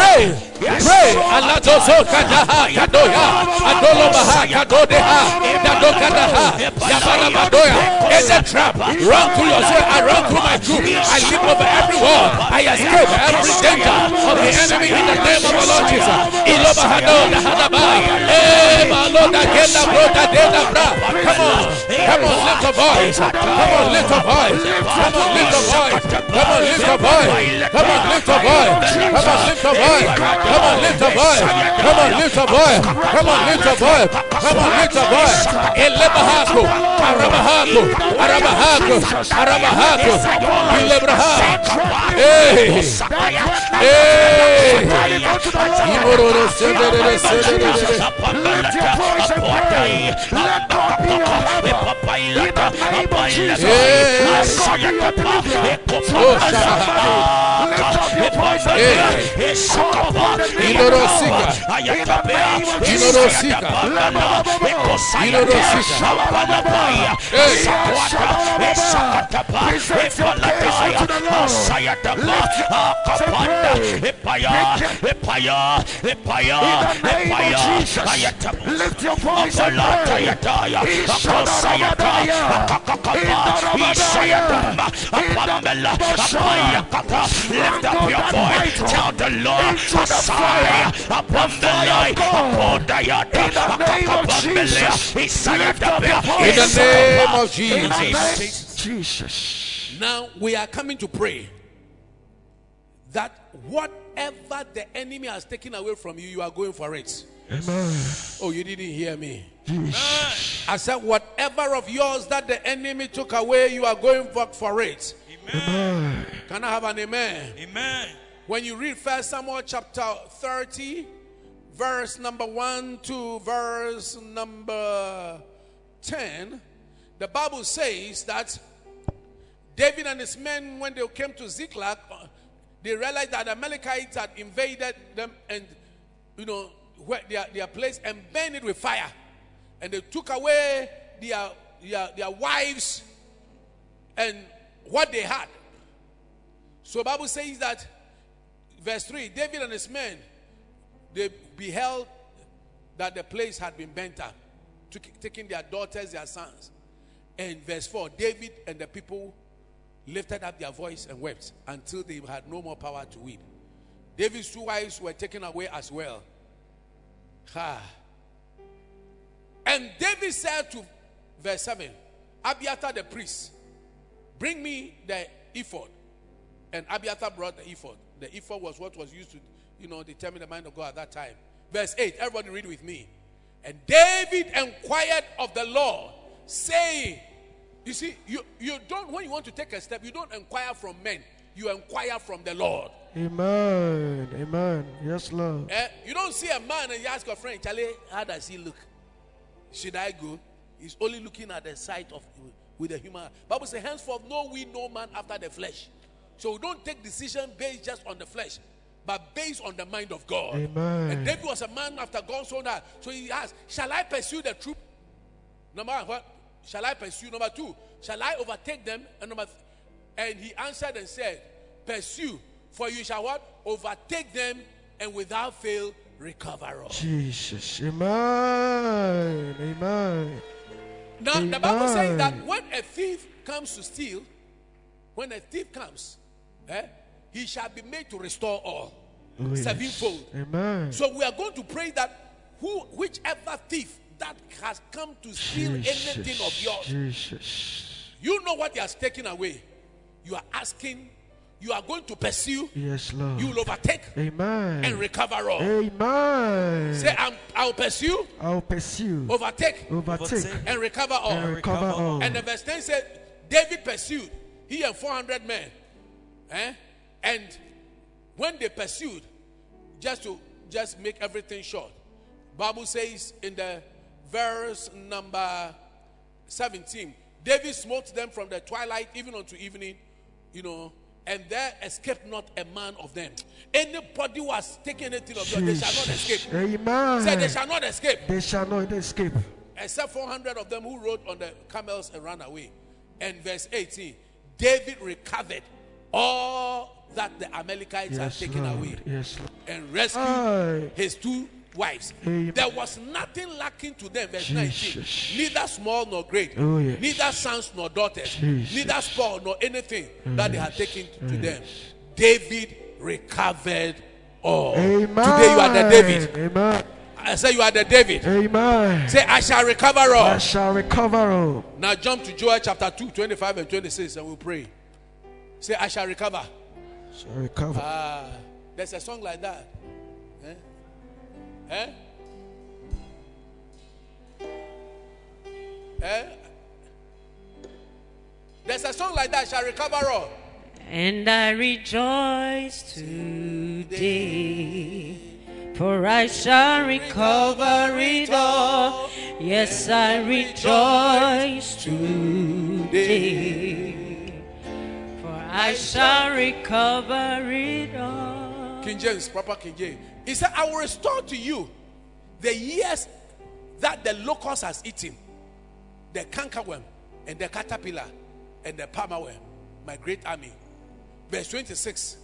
A: pray. Allah doso kadaha kadoya, adolo baha kadodeha, dadokadaha, yabana madoya. It's a trap. Run through your soul. I run through my troop. I leap over every wall. I escape every danger of the enemy in the name of the Lord Jesus. Iloba hadoda hadaba. Maloda genda broda denda bra. Come on, lift a voice. Come on, lift a voice. Come on, lift a voice. Come on, lift a voice. Come on, lift a voice. Come on, lift a voice. Come on, lift a voice. Come on, lift a voice. Come on, lift a voice. Come on, lift a voice. Elebahaku, Arabahaku, Arabahaku, Arabahaku, Ilebraha. Hey, Imoro Sendere.
B: Lift your voice and lift up your voice. Tell the Lord fire upon the light. In the name of Jesus.
A: Now we are coming to pray that whatever the enemy has taken away from you, you are going for it.
B: Amen.
A: Oh, you didn't hear me.
B: Jesus.
A: I said, whatever of yours that the enemy took away, you are going for it.
B: Amen.
A: Can I have an amen?
C: Amen.
A: When you read 1 Samuel chapter 30, verse number 1 to verse number 10, the Bible says that David and his men, when they came to Ziklag, they realized that the Amalekites had invaded them and, their place and burned it with fire. And they took away their wives and what they had. So the Bible says that, verse 3, David and his men, they beheld that the place had been burnt up, taking their daughters, their sons. And verse 4, David and the people lifted up their voice and wept until they had no more power to weep. David's two wives were taken away as well. And David said to, verse 7, Abiathar the priest, bring me the ephod. And Abiathar brought the ephod. The ephod was what was used to, determine the mind of God at that time. Verse 8, everybody read with me. And David inquired of the Lord, saying, you see, you don't, when you want to take a step, you don't inquire from men. You inquire from the Lord.
B: Amen. Amen. Yes, Lord.
A: You don't see a man and you ask your friend, Charlie, how does he look? Should I go? He's only looking at the sight of with the human. Bible says, henceforth know we no man after the flesh. So we don't take decision based just on the flesh, but based on the mind of God.
D: Amen.
A: And David was a man after God's own heart. So he asked, shall I pursue the troop? Number one, what? Shall I pursue? Number two, shall I overtake them? And he answered and said, pursue, for you shall what? Overtake them, and without fail recover all.
D: Jesus. Amen. Amen.
A: Now, the Bible says that when a thief comes to steal, when a thief comes, he shall be made to restore all. Sevenfold.
D: Amen.
A: So we are going to pray that whichever thief that has come to steal anything of yours,
D: Jesus.
A: you know what he has taken away. You are asking, you are going to pursue.
D: Yes, Lord.
A: You will overtake.
D: Amen.
A: And recover all.
D: Amen.
A: Say, I'll pursue.
D: I'll pursue.
A: Overtake. And recover all.
D: And recover all.
A: And the verse 10 said, David pursued, he and 400 men. And when they pursued, just make everything short, Bible says in the verse number 17, David smote them from the twilight even unto evening, and there escaped not a man of them. Anybody who has taken anything of them, they shall not escape.
D: Amen.
A: Say, they shall not escape.
D: They shall not escape.
A: Except 400 of them who rode on the camels and ran away. And verse 18, David recovered all that the Amalekites had taken away, and rescued his two wives. There was nothing lacking to them. Verse 19, neither small nor great, neither sons nor daughters, neither spoil nor anything that they had taken to them. David recovered all. Today you are the David.
D: Amen.
A: I say you are the David.
D: Amen.
A: Say, I shall recover all.
D: I shall recover all.
A: Now jump to Joel chapter 2, 25 and 26, and we'll pray. Say, I shall recover.
D: Shall recover.
A: There's a song like that. There's a song like that. Shall recover all.
E: And I rejoice today, for I shall recover it all. Yes, I rejoice today, for I shall recover it all.
A: King James, proper King James. He said, I will restore to you the years that the locust has eaten, the cankerworm and the caterpillar and the palmerworm, my great army. Verse 26.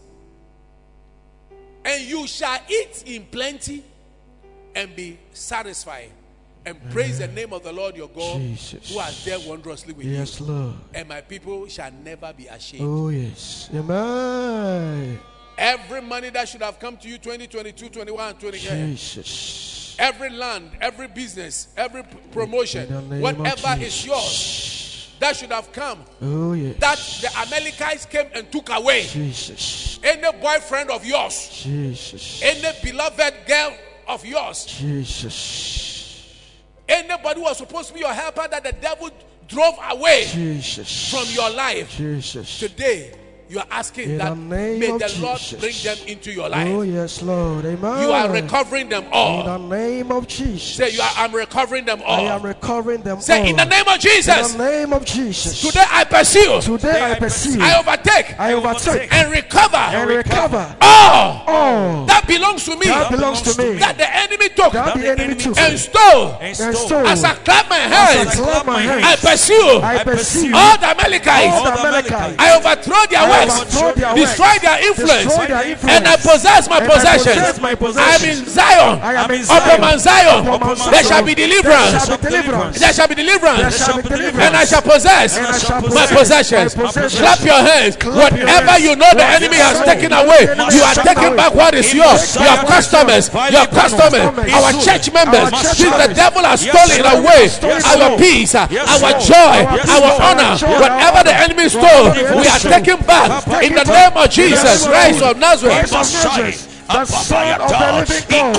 A: And you shall eat in plenty and be satisfied, and praise the name of the Lord your God, who has dealt wondrously with you.
D: Lord.
A: And my people shall never be ashamed.
D: Oh, yes. Amen.
A: Every money that should have come to you 2022, 21, 23.
D: Jesus.
A: Every land, every business, every promotion, whatever is yours, that should have come.
D: Oh, yes.
A: That the Amalekites came and took away.
D: Jesus.
A: Any boyfriend of yours.
D: Jesus.
A: Any beloved girl of yours.
D: Jesus.
A: Anybody who was supposed to be your helper that the devil drove away from your life.
D: Jesus.
A: Today, you are asking that may the Lord bring them into your life.
D: Oh, yes, Lord. Amen.
A: You are recovering them all.
D: In the name of Jesus.
A: Say, I'm recovering them all.
D: I am recovering them all.
A: Say, in the name of Jesus.
D: In the name of Jesus.
A: Today I pursue.
D: Today I pursue.
A: I overtake.
D: I overtake.
A: And recover.
D: And recover.
A: All that belongs to me.
D: That belongs to me.
A: That the enemy took.
D: That the enemy took.
A: And stole.
D: And stole.
A: As I clap my hands. I pursue.
D: I pursue.
A: All the Amalekites.
D: All the Amalekites.
A: I overthrow their works. Destroy their influence. And I possess my possessions. I am in Zion. Upon Mount Zion. There shall be deliverance. There shall be deliverance. And I shall possess my possessions. Clap your hands. Whatever you know the enemy has taken away, you are taking back what is yours. Your customers, our church members. Since the devil has stolen away our peace, our joy, our honor, whatever the enemy stole, we are taking back in the name of Jesus Christ of Nazareth.
D: the Son of the living God.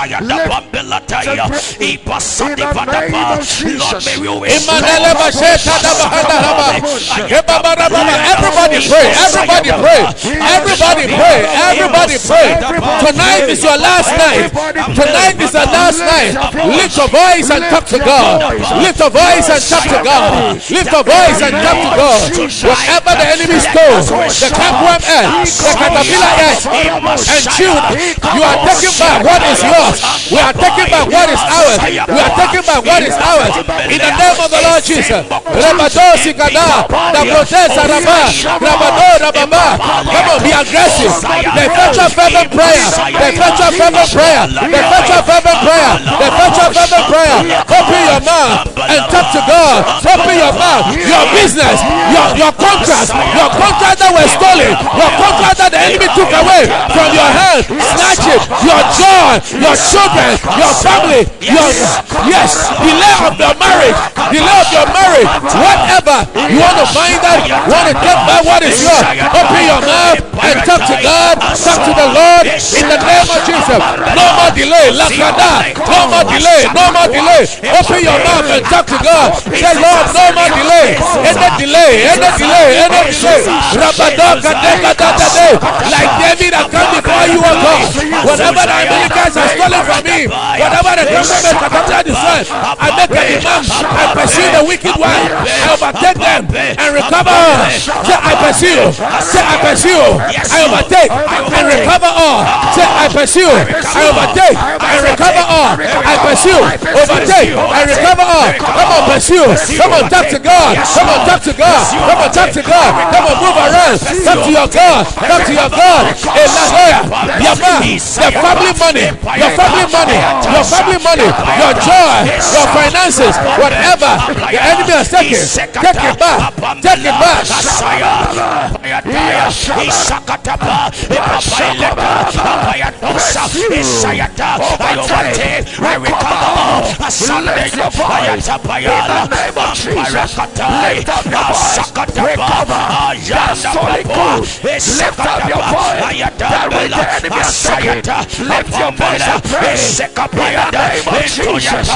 A: Everybody pray, everybody pray, everybody pray, everybody pray. Tonight is your last night. Tonight is the last night. Lift your voice and talk to God. Lift your voice and talk to God. Lift your voice and talk to God. Whatever the enemy stole, the cobweb ant, the caterpillar ant, and chewed, you are taking back what is yours. We are taking back what is ours. We are taking back what is ours. In the name of the Lord Jesus. Come on, be aggressive. The effectual fervent prayer. The effectual fervent prayer. The effectual fervent prayer. The effectual fervent prayer. Open your mouth and talk to God. Open your mouth. Your business, your contract that was stolen, your contract that the enemy took away from your hand, snatch it. Your joy, your children, your family, your delay of your marriage, whatever you want to find out, want to take back what is yours. Open your mouth and talk to God, talk to the Lord in the name of Jesus. No more delay, no more delay, no more delay. Open your mouth and talk to God. Say, Lord, no more delay. Any delay. Like David, I come before you, O God. Whatever the Americans have stolen from me, whatever the government have destroyed, I make a demand. I pursue the wicked one. I overtake them and recover. Say, I pursue. Say, I pursue. I overtake and recover all. Say, I pursue. I overtake and recover all. I pursue, overtake and recover all. Come on, pursue. Come on, talk to God. Come on, talk to God. Come on, talk to God. Come on, move around. Talk to your God. Talk to your God. Your family money, your family money, your family money, your joy, your finances, whatever the enemy has taken, take it back. Take it back.
C: I recover. Lift up your voice. Lift your voice and pray. In the name of Jesus.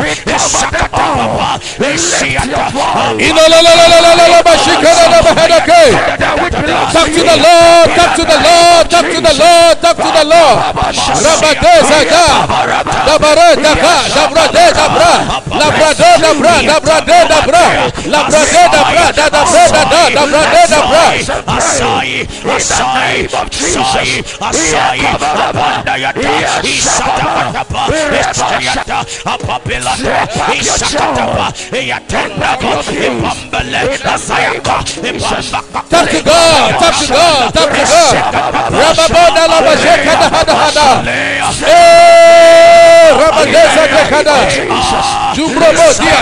A: Talk to the Lord. Talk to the Lord. Talk to the Lord. Talk to the Lord. Talk to God, talk to God, talk to God. Rababoda Labashekada Hada. Rabadesa Tekada. Jubrobodia.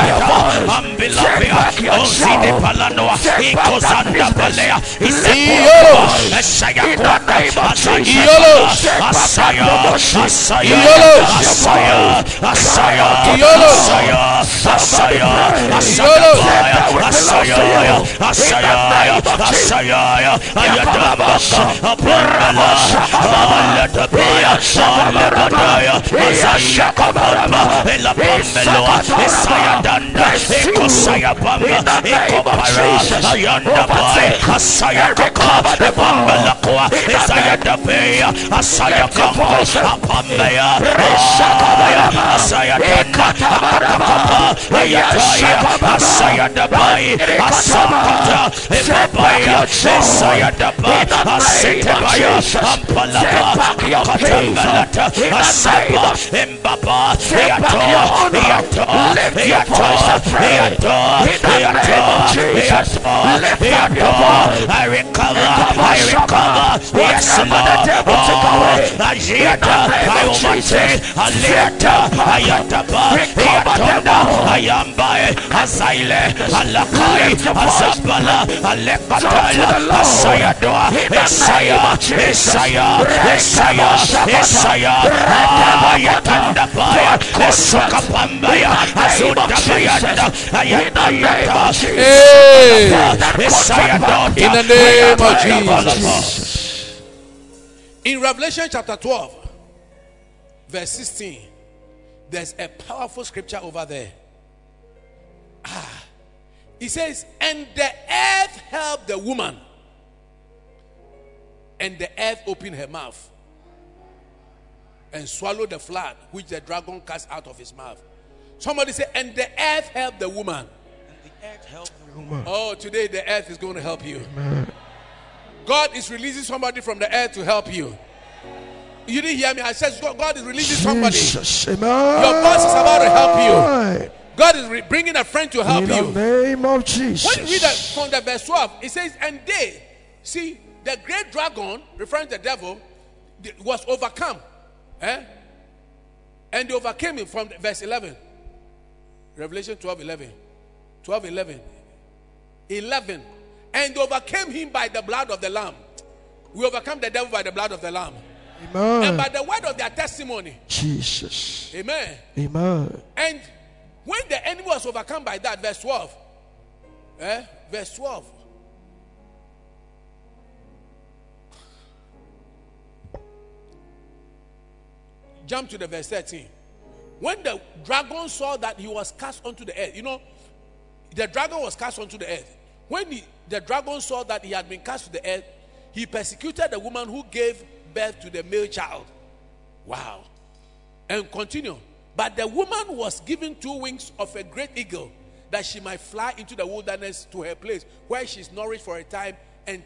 C: I recover. Yes, Lord. I overtake. I am by Asaile, Alakai, Azabala, Alekatal, Asayadua, Esaya, Ayatanda Baya, Esokapambaya, Azudabaya, Ayatayata,
A: in the name of Jesus. In Revelation chapter 12, verse 16, there's a powerful scripture over there. It says, and the earth helped the woman, and the earth opened her mouth and swallowed the flood which the dragon cast out of his mouth. Somebody say, and the earth helped the woman.
C: And the earth helped the woman.
A: Oh, today the earth is going to help you. God is releasing somebody from the earth to help you. You didn't hear me. I said God is releasing somebody. Your boss is about to help you. God is bringing a friend to help you.
B: In the name of Jesus.
A: When you read that from the verse 12, it says, and they, see, the great dragon, referring to the devil, was overcome. And they overcame him from verse 11. Revelation 12:11. 12:11. 11. And they overcame him by the blood of the Lamb. We overcome the devil by the blood of the Lamb.
B: Amen.
A: And by the word of their testimony.
B: Jesus.
A: Amen.
B: Amen.
A: And when the enemy was overcome by that, verse 12. Verse 12. Jump to the verse 13. When the dragon saw that he was cast onto the earth, you know, the dragon was cast onto the earth. When the dragon saw that he had been cast to the earth, he persecuted the woman who gave birth to the male child. Wow. And continue. But the woman was given 2 wings of a great eagle, that she might fly into the wilderness to her place, where she is nourished for a time and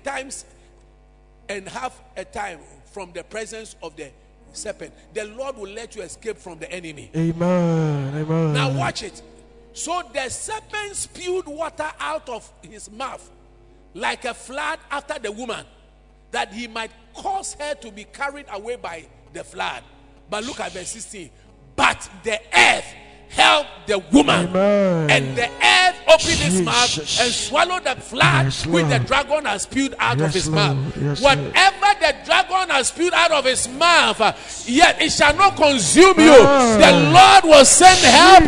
A: half a time from the presence of the serpent. The Lord will let you escape from the enemy.
B: Amen. Amen.
A: Now watch it. So the serpent spewed water out of his mouth like a flood after the woman, that he might cause her to be carried away by the flood. But look at verse 16. But the earth helped the woman.
B: Amen.
A: And the earth opened its mouth and swallowed the flood which the dragon has spewed out of his mouth. Whatever the dragon has spewed out of his mouth, yet it shall not consume you. The Lord will send help.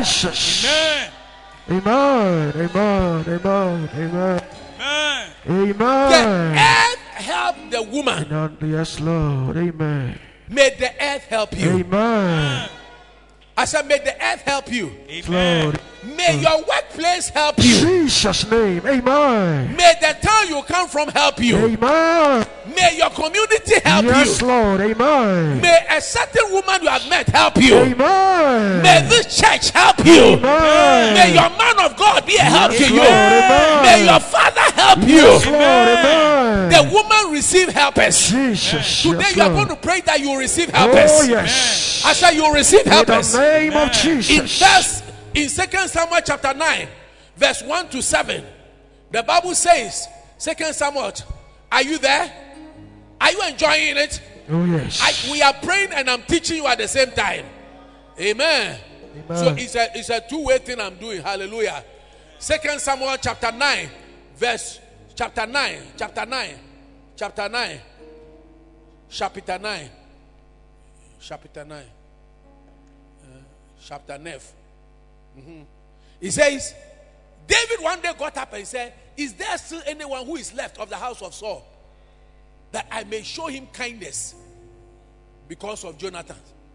B: Amen. Amen. Amen. Amen. Amen.
A: The earth helped the woman.
B: Yes, Lord. Amen.
A: May the earth help you.
B: Amen.
A: I said, may the earth help you.
B: Lord.
A: May your workplace help you.
B: Jesus' name. Amen.
A: May the town you come from help you.
B: Amen.
A: May your community help you.
B: Yes, Lord. Amen.
A: May a certain woman you have met help you.
B: Amen.
A: May this church help you.
B: Amen.
A: May your man of God be a help to you.
B: Lord. Amen.
A: May your father help you.
B: Yes, Lord. Amen.
A: The woman receive helpers.
B: Jesus.
A: Today
B: yes,
A: you are
B: Lord.
A: going to pray that you will receive helpers.
B: Oh, yes.
A: I said you will receive helpers.
B: In the name of Jesus.
A: In 2 Samuel chapter 9, verse 1 to 7, the Bible says, 2 Samuel, are you there? Are you enjoying it?
B: Oh, yes.
A: We are praying and I'm teaching you at the same time. Amen. So it's a two-way thing I'm doing. Hallelujah. 2 Samuel chapter 9, verse chapter 9, chapter 9, chapter 9, chapter 9, chapter 9, chapter 9. He says, David one day got up and said, is there still anyone who is left of the house of Saul, that I may show him kindness because of Jonathan?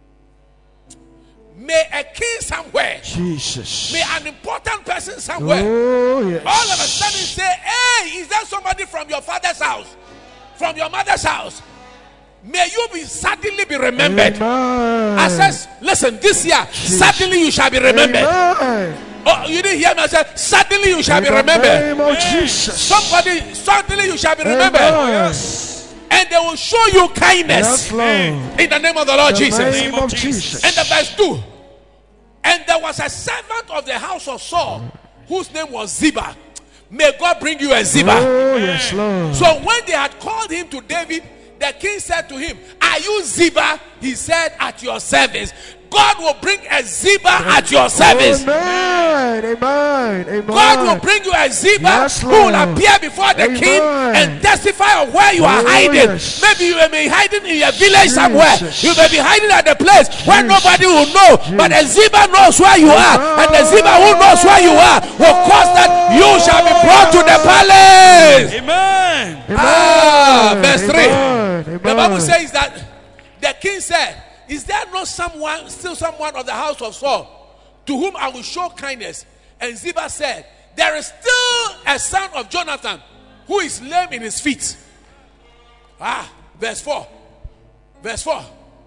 A: May a king somewhere,
B: Jesus.
A: may an important person somewhere,
B: Oh, yes.
A: all of a sudden say, hey, is there somebody from your father's house, from your mother's house? May you be suddenly be remembered.
B: Amen.
A: I says, listen, this year, suddenly you shall be remembered.
B: Amen.
A: Oh, you didn't hear me? I said, suddenly you shall be remembered.
B: In the name of Jesus.
A: Somebody, suddenly you shall be remembered.
B: Amen.
A: And they will show you kindness.
B: Yes, Lord.
A: In the name of the Lord Jesus.
B: In the name of Jesus.
A: And the verse 2. And there was a servant of the house of Saul, whose name was Ziba. May God bring you a Ziba.
B: Oh, yes, Lord.
A: So when they had called him to David, the king said to him, are you Ziba? He said, at your service. God will bring a Ziba at your service.
B: Amen. Amen. Amen.
A: God will bring you a Ziba,
B: Yes,
A: who will
B: Lord.
A: appear before the
B: Amen.
A: king and testify of where you are
B: Oh,
A: hiding.
B: yes.
A: Maybe you may be hiding in your village
B: Jesus.
A: somewhere. You may be hiding at the place where
B: Jesus.
A: nobody will know. But a Ziba knows where you are. And the Ziba who knows where you are will cause that you shall be brought to the palace.
C: Amen.
A: Verse 3.
B: Amen.
A: The Bible says that the king said, is there not still someone of the house of Saul to whom I will show kindness? And Ziba said, there is still a son of Jonathan who is lame in his feet. Verse 4. Verse 4.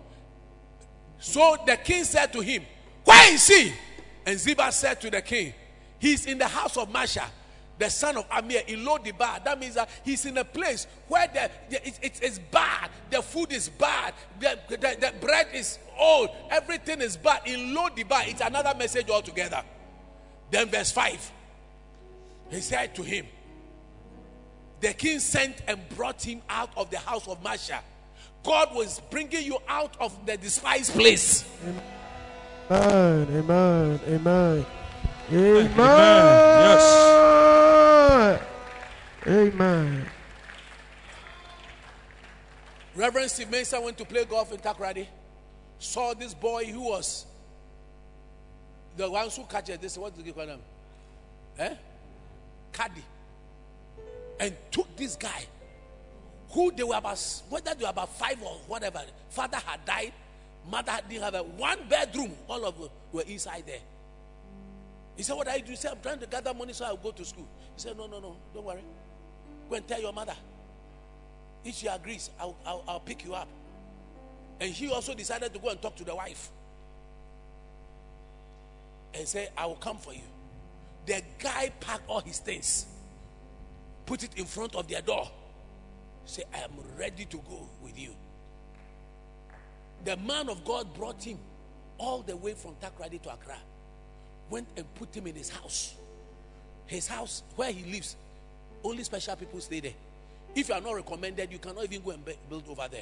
A: So the king said to him, where is he? And Ziba said to the king, he's in the house of Masha, the son of Amir, in Lo-Debar. That means that he's in a place where it's bad. The food is bad. The bread is old. Everything is bad. In Lo-Debar, it's another message altogether. Then verse 5. He said to him, the king sent and brought him out of the house of Masha. God was bringing you out of the despised place.
F: Amen. Amen. Amen. Amen.
C: Yes.
F: Amen.
A: Reverend Steve Mensah went to play golf in Takoradi. Saw this boy who was the ones who catch it. This, what do you call them? Caddy. And took this guy who they were about, whether they were about 5 or whatever. Father had died, mother didn't have a 1-bedroom. All of them were inside there. He said, what are you doing? He said, I'm trying to gather money so I'll go to school. He said, no, don't worry. Go and tell your mother. If she agrees, I'll pick you up. And he also decided to go and talk to the wife and say, I will come for you. The guy packed all his things, put it in front of their door. Say, I am ready to go with you. The man of God brought him all the way from Takoradi to Accra. Went and put him in his house. His house, where he lives, only special people stay there. If you are not recommended, you cannot even go and build over there.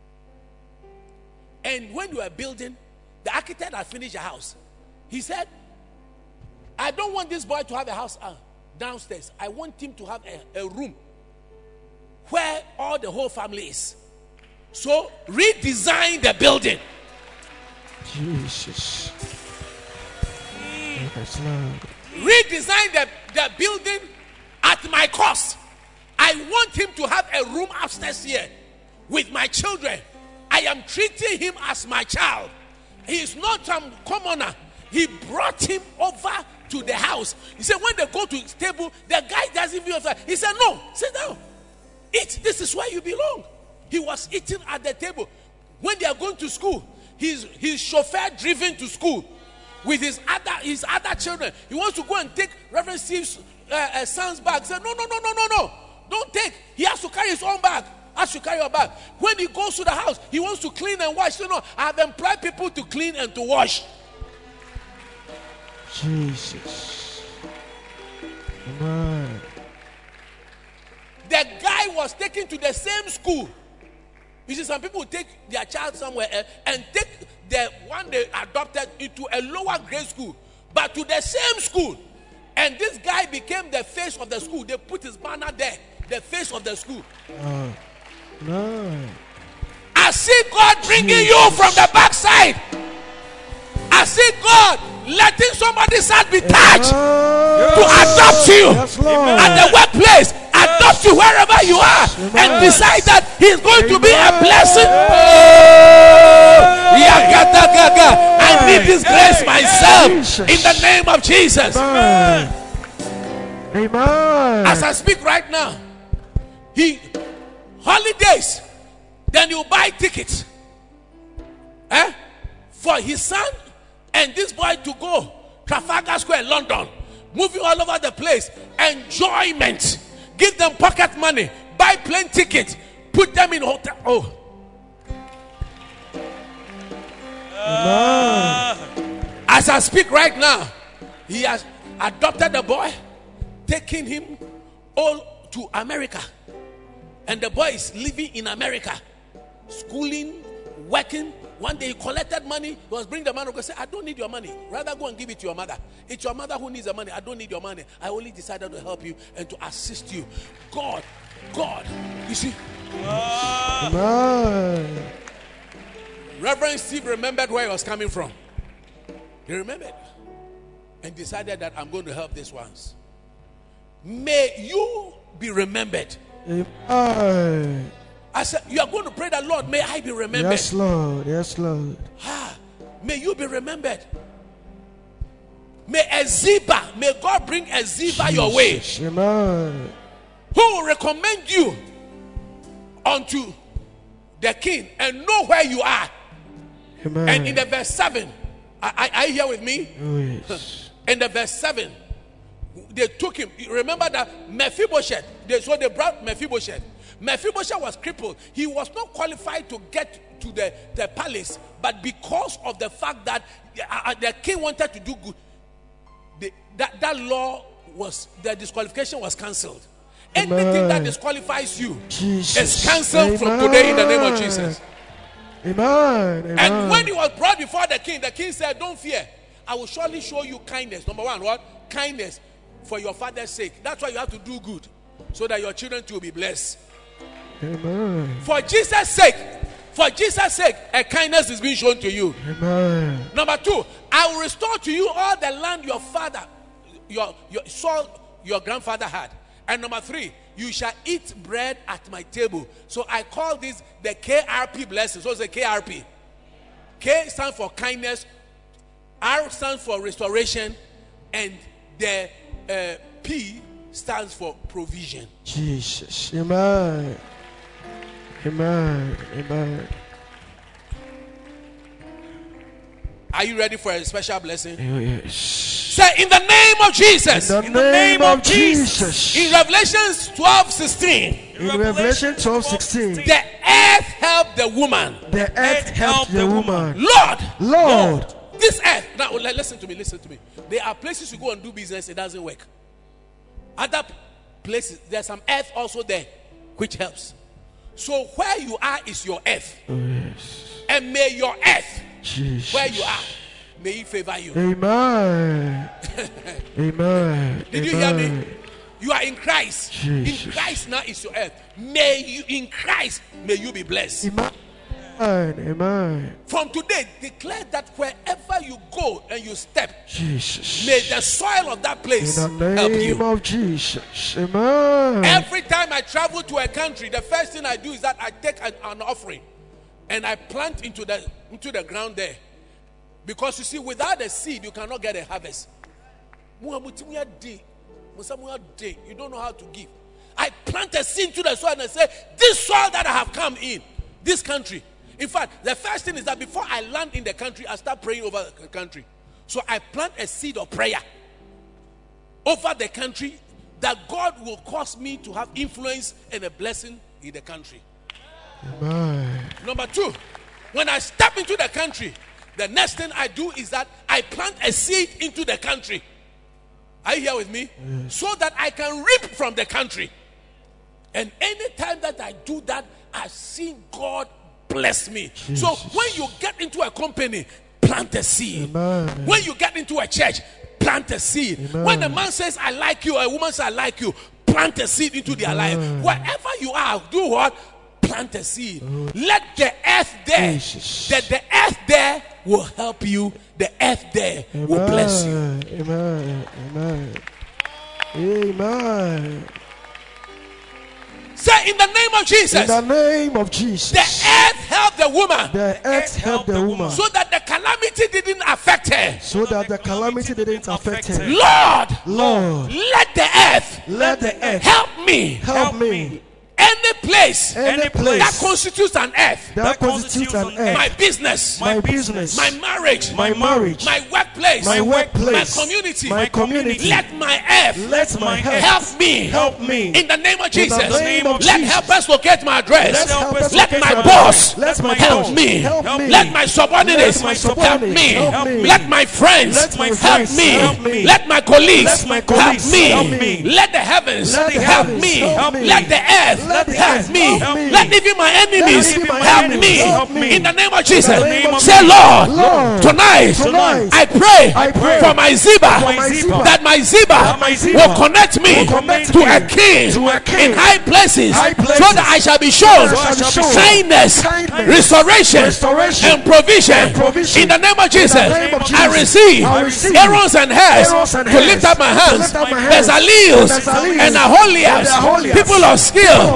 A: And when you are building, the architect had finished the house. He said, I don't want this boy to have a house downstairs. I want him to have a room where all the whole family is. So redesign the building.
F: Jesus. Yes, Lord.
A: Redesign the building at my cost. I want him to have a room upstairs here with my children. I am treating him as my child. He is not some commoner. He brought him over to the house. He said when they go to his table, the guy doesn't even have. He said, no, sit down. Eat. This is where you belong. He was eating at the table. When they are going to school, his chauffeur driven to school with his other children. He wants to go and take Reverend Steve's son's bag. He said, no. Don't take. He has to carry his own bag. Has to carry your bag. When he goes to the house, he wants to clean and wash. No, I have employed people to clean and to wash.
F: Jesus. Amen.
A: The guy was taken to the same school. You see, some people take their child somewhere and take the one they adopted into a lower grade school, but to the same school. And this guy became the face of the school. They put his banner there, the face of the school.
F: No.
A: I see God bringing you from the backside. I see God letting somebody's heart be touched to adopt you at the workplace, adopt you wherever you are, and decide that He's going to be a blessing. I need this grace myself in the name of Jesus.
F: Amen.
A: As I speak right now, holidays, then you buy tickets for his son and this boy to go Trafalgar Square, London, moving all over the place. Enjoyment. Give them pocket money, buy plane tickets, put them in hotel. Oh, as I speak right now, he has adopted the boy, taking him all to America, and the boy is living in America, schooling, working. One day he collected money. He was bringing the man and say, I don't need your money. Rather go and give it to your mother. It's your mother who needs the money. I don't need your money. I only decided to help you and to assist you. God, you see. Reverend Steve remembered where he was coming from. He remembered and decided that I'm going to help these ones. May you be remembered. I said, you are going to pray that, Lord, may I be remembered.
F: Yes, Lord. Yes, Lord.
A: May you be remembered. May God bring a Ziba your way.
F: Amen.
A: Who will recommend you unto the king and know where you are.
F: Amen.
A: And in the verse 7, are you here with me?
F: Oh, yes.
A: In the verse 7, they took him. Remember that Mephibosheth, they brought Mephibosheth. Mephibosheth was crippled. He was not qualified to get to the palace, but because of the fact that the king wanted to do good, that law was, the disqualification was cancelled. Anything that disqualifies you is cancelled from today in the name of Jesus.
F: Amen. Amen.
A: And when he was brought before the king said, don't fear. I will surely show you kindness. Number one, what? Kindness for your father's sake. That's why you have to do good, so that your children too will be blessed.
F: Amen.
A: For Jesus' sake, a kindness is being shown to you.
F: Amen.
A: Number two, I will restore to you all the land your father, your grandfather had. And number three, you shall eat bread at my table. So I call this the KRP blessing. So it's a KRP. K stands for kindness, R stands for restoration, and the P stands for provision.
F: Jesus. Amen. Amen. Amen.
A: Are you ready for a special blessing?
F: Oh, yes.
A: Say, in the name of Jesus.
F: In the name of Jesus.
A: In Revelation 12:16.
F: In Revelation 12:16.
A: The earth helped the woman.
F: The earth helped the woman.
A: Lord. This earth. Now listen to me. There are places you go and do business, it doesn't work. Other places, there's some earth also there, which helps. So where you are is your earth.
F: Oh, yes.
A: And may your earth,
F: Jesus.
A: where you are, may it favor you.
F: Amen. Amen.
A: Did you hear me? You are in Christ.
F: Jesus.
A: In Christ now is your earth. In Christ, may you be blessed.
F: Amen. Amen.
A: From today, declare that wherever you go and you step,
F: Jesus.
A: may the soil of that place
F: In the
A: help
F: name
A: you.
F: of Jesus. Amen.
A: Every time I travel to a country, the first thing I do is that I take an offering and I plant into the ground there. Because you see, without a seed, you cannot get a harvest. You don't know how to give. I plant a seed into the soil and I say, this soil that I have come in, this country. In fact, the first thing is that before I land in the country, I start praying over the country. So I plant a seed of prayer over the country, that God will cause me to have influence and a blessing in the country.
F: Amen.
A: Number two, when I step into the country, the next thing I do is that I plant a seed into the country. Are you here with me?
F: Yes.
A: So that I can reap from the country. And anytime that I do that, I've seen God bless me.
F: Jesus.
A: So when you get into a company, plant a seed.
F: Amen.
A: When you get into a church, plant a seed.
F: Amen.
A: When a man says, I like you, or a woman says, I like you, plant a seed into their life. Wherever you are, do what? Plant a seed. Let the earth there,
F: Jesus.
A: that the earth there will help you. The earth there will bless you.
F: Amen. Amen. Amen.
A: Say, in the name of Jesus.
F: In the name of Jesus.
A: The earth helped the woman.
F: The earth helped the woman.
A: So that the calamity didn't affect her.
F: So that the calamity didn't affect her.
A: Lord, let the earth help me.
F: Help me.
A: Any place that constitutes an earth.
F: That constitutes an earth.
A: My business.
F: My business.
A: My marriage.
F: My marriage.
A: My workplace.
F: My workplace.
A: My community.
F: My community.
A: Let my earth.
F: Let my earth
A: help me.
F: Help me.
A: In the name of Jesus.
F: In the name of
A: Let
F: Jesus.
A: helpers locate my address.
F: Let
A: Let my boss.
F: Let my
A: help
F: boss.
A: me.
F: Help me.
A: Let my subordinates.
F: Let my
A: Help
F: subordinates.
A: me.
F: Help me.
A: Let my friends.
F: Let my
A: Help
F: friends.
A: me.
F: Help me.
A: Let my colleagues.
F: Let my colleagues.
A: Help me.
F: Help me.
A: Let the heavens.
F: Let the
A: Help
F: heavens.
A: me.
F: Help me.
A: Let the earth.
F: Let the
A: Help
F: earth.
A: me.
F: Help me.
A: Let even my enemies.
F: even my
A: Help
F: enemies.
A: me.
F: Help me.
A: In the name of Jesus.
F: In the name of
A: Say, Lord,
F: Lord,
A: tonight
F: I pray
A: for my Ziba,
F: Ziba,
A: that my Ziba will connect me to a king in high places, so that I shall be shown kindness, restoration, and provision. In the name of Jesus, I receive Aaron's and hers to lift up my hands. Bezaliels and Aholiabs, people of skill,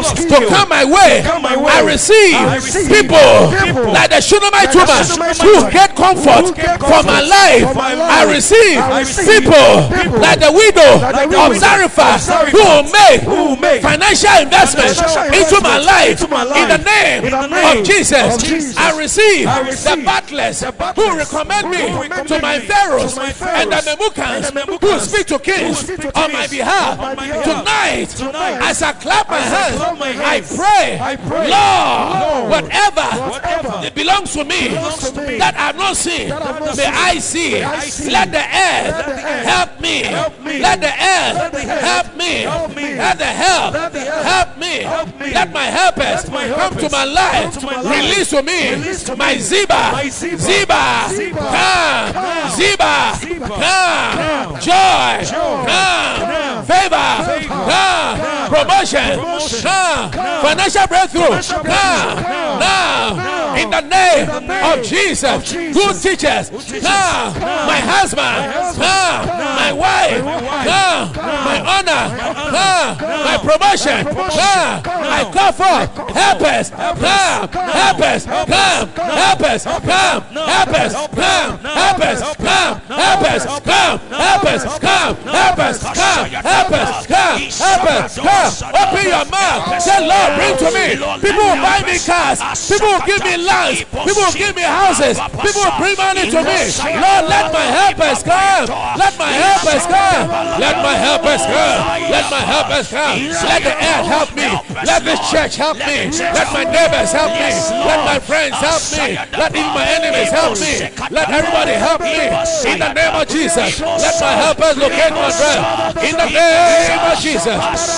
A: to come my way. I receive people like the Shunammite woman who get comfort for my life. I receive people like the widow of Zarephath who will make financial investments into my life in the name of Jesus. I receive the butlers who recommend me to my pharaohs and the Memukans who speak to kings on my behalf. Tonight, as I clap my hands, I pray, Lord, whatever it belongs to me that I've not seen, may I see. Let the earth help me. Let the earth help me. Let the help help me. Let my helpers come to my life. Release to me my Ziba. Ziba, come. Ziba, come. Joy, come. Favor, come. Promotion, come. Financial breakthrough, come. Now, in the name of Jesus. Good teachers, come. My husband, come. My wife, come. My honor, come. My promotion, come. I call for helpers, come. Helpers, come. Helpers, come. Helpers, come. Helpers, come. Helpers, come. Helpers, come. Helpers, come. Helpers, come. Helpers, come. Open your mouth. Say, Lord, bring to me. People will buy me cars. People will give me lands. People will give me houses. People will bring money to me. Lord, let my helpers come. Let my helpers come. Let my helpers come. Let my helpers come. Let the earth help me. Let this church help me. Let my neighbors help me. Let my friends help me. Let even my enemies help me. Let everybody help me. In the name of Jesus. Let my helpers locate my friend. In the name of Jesus.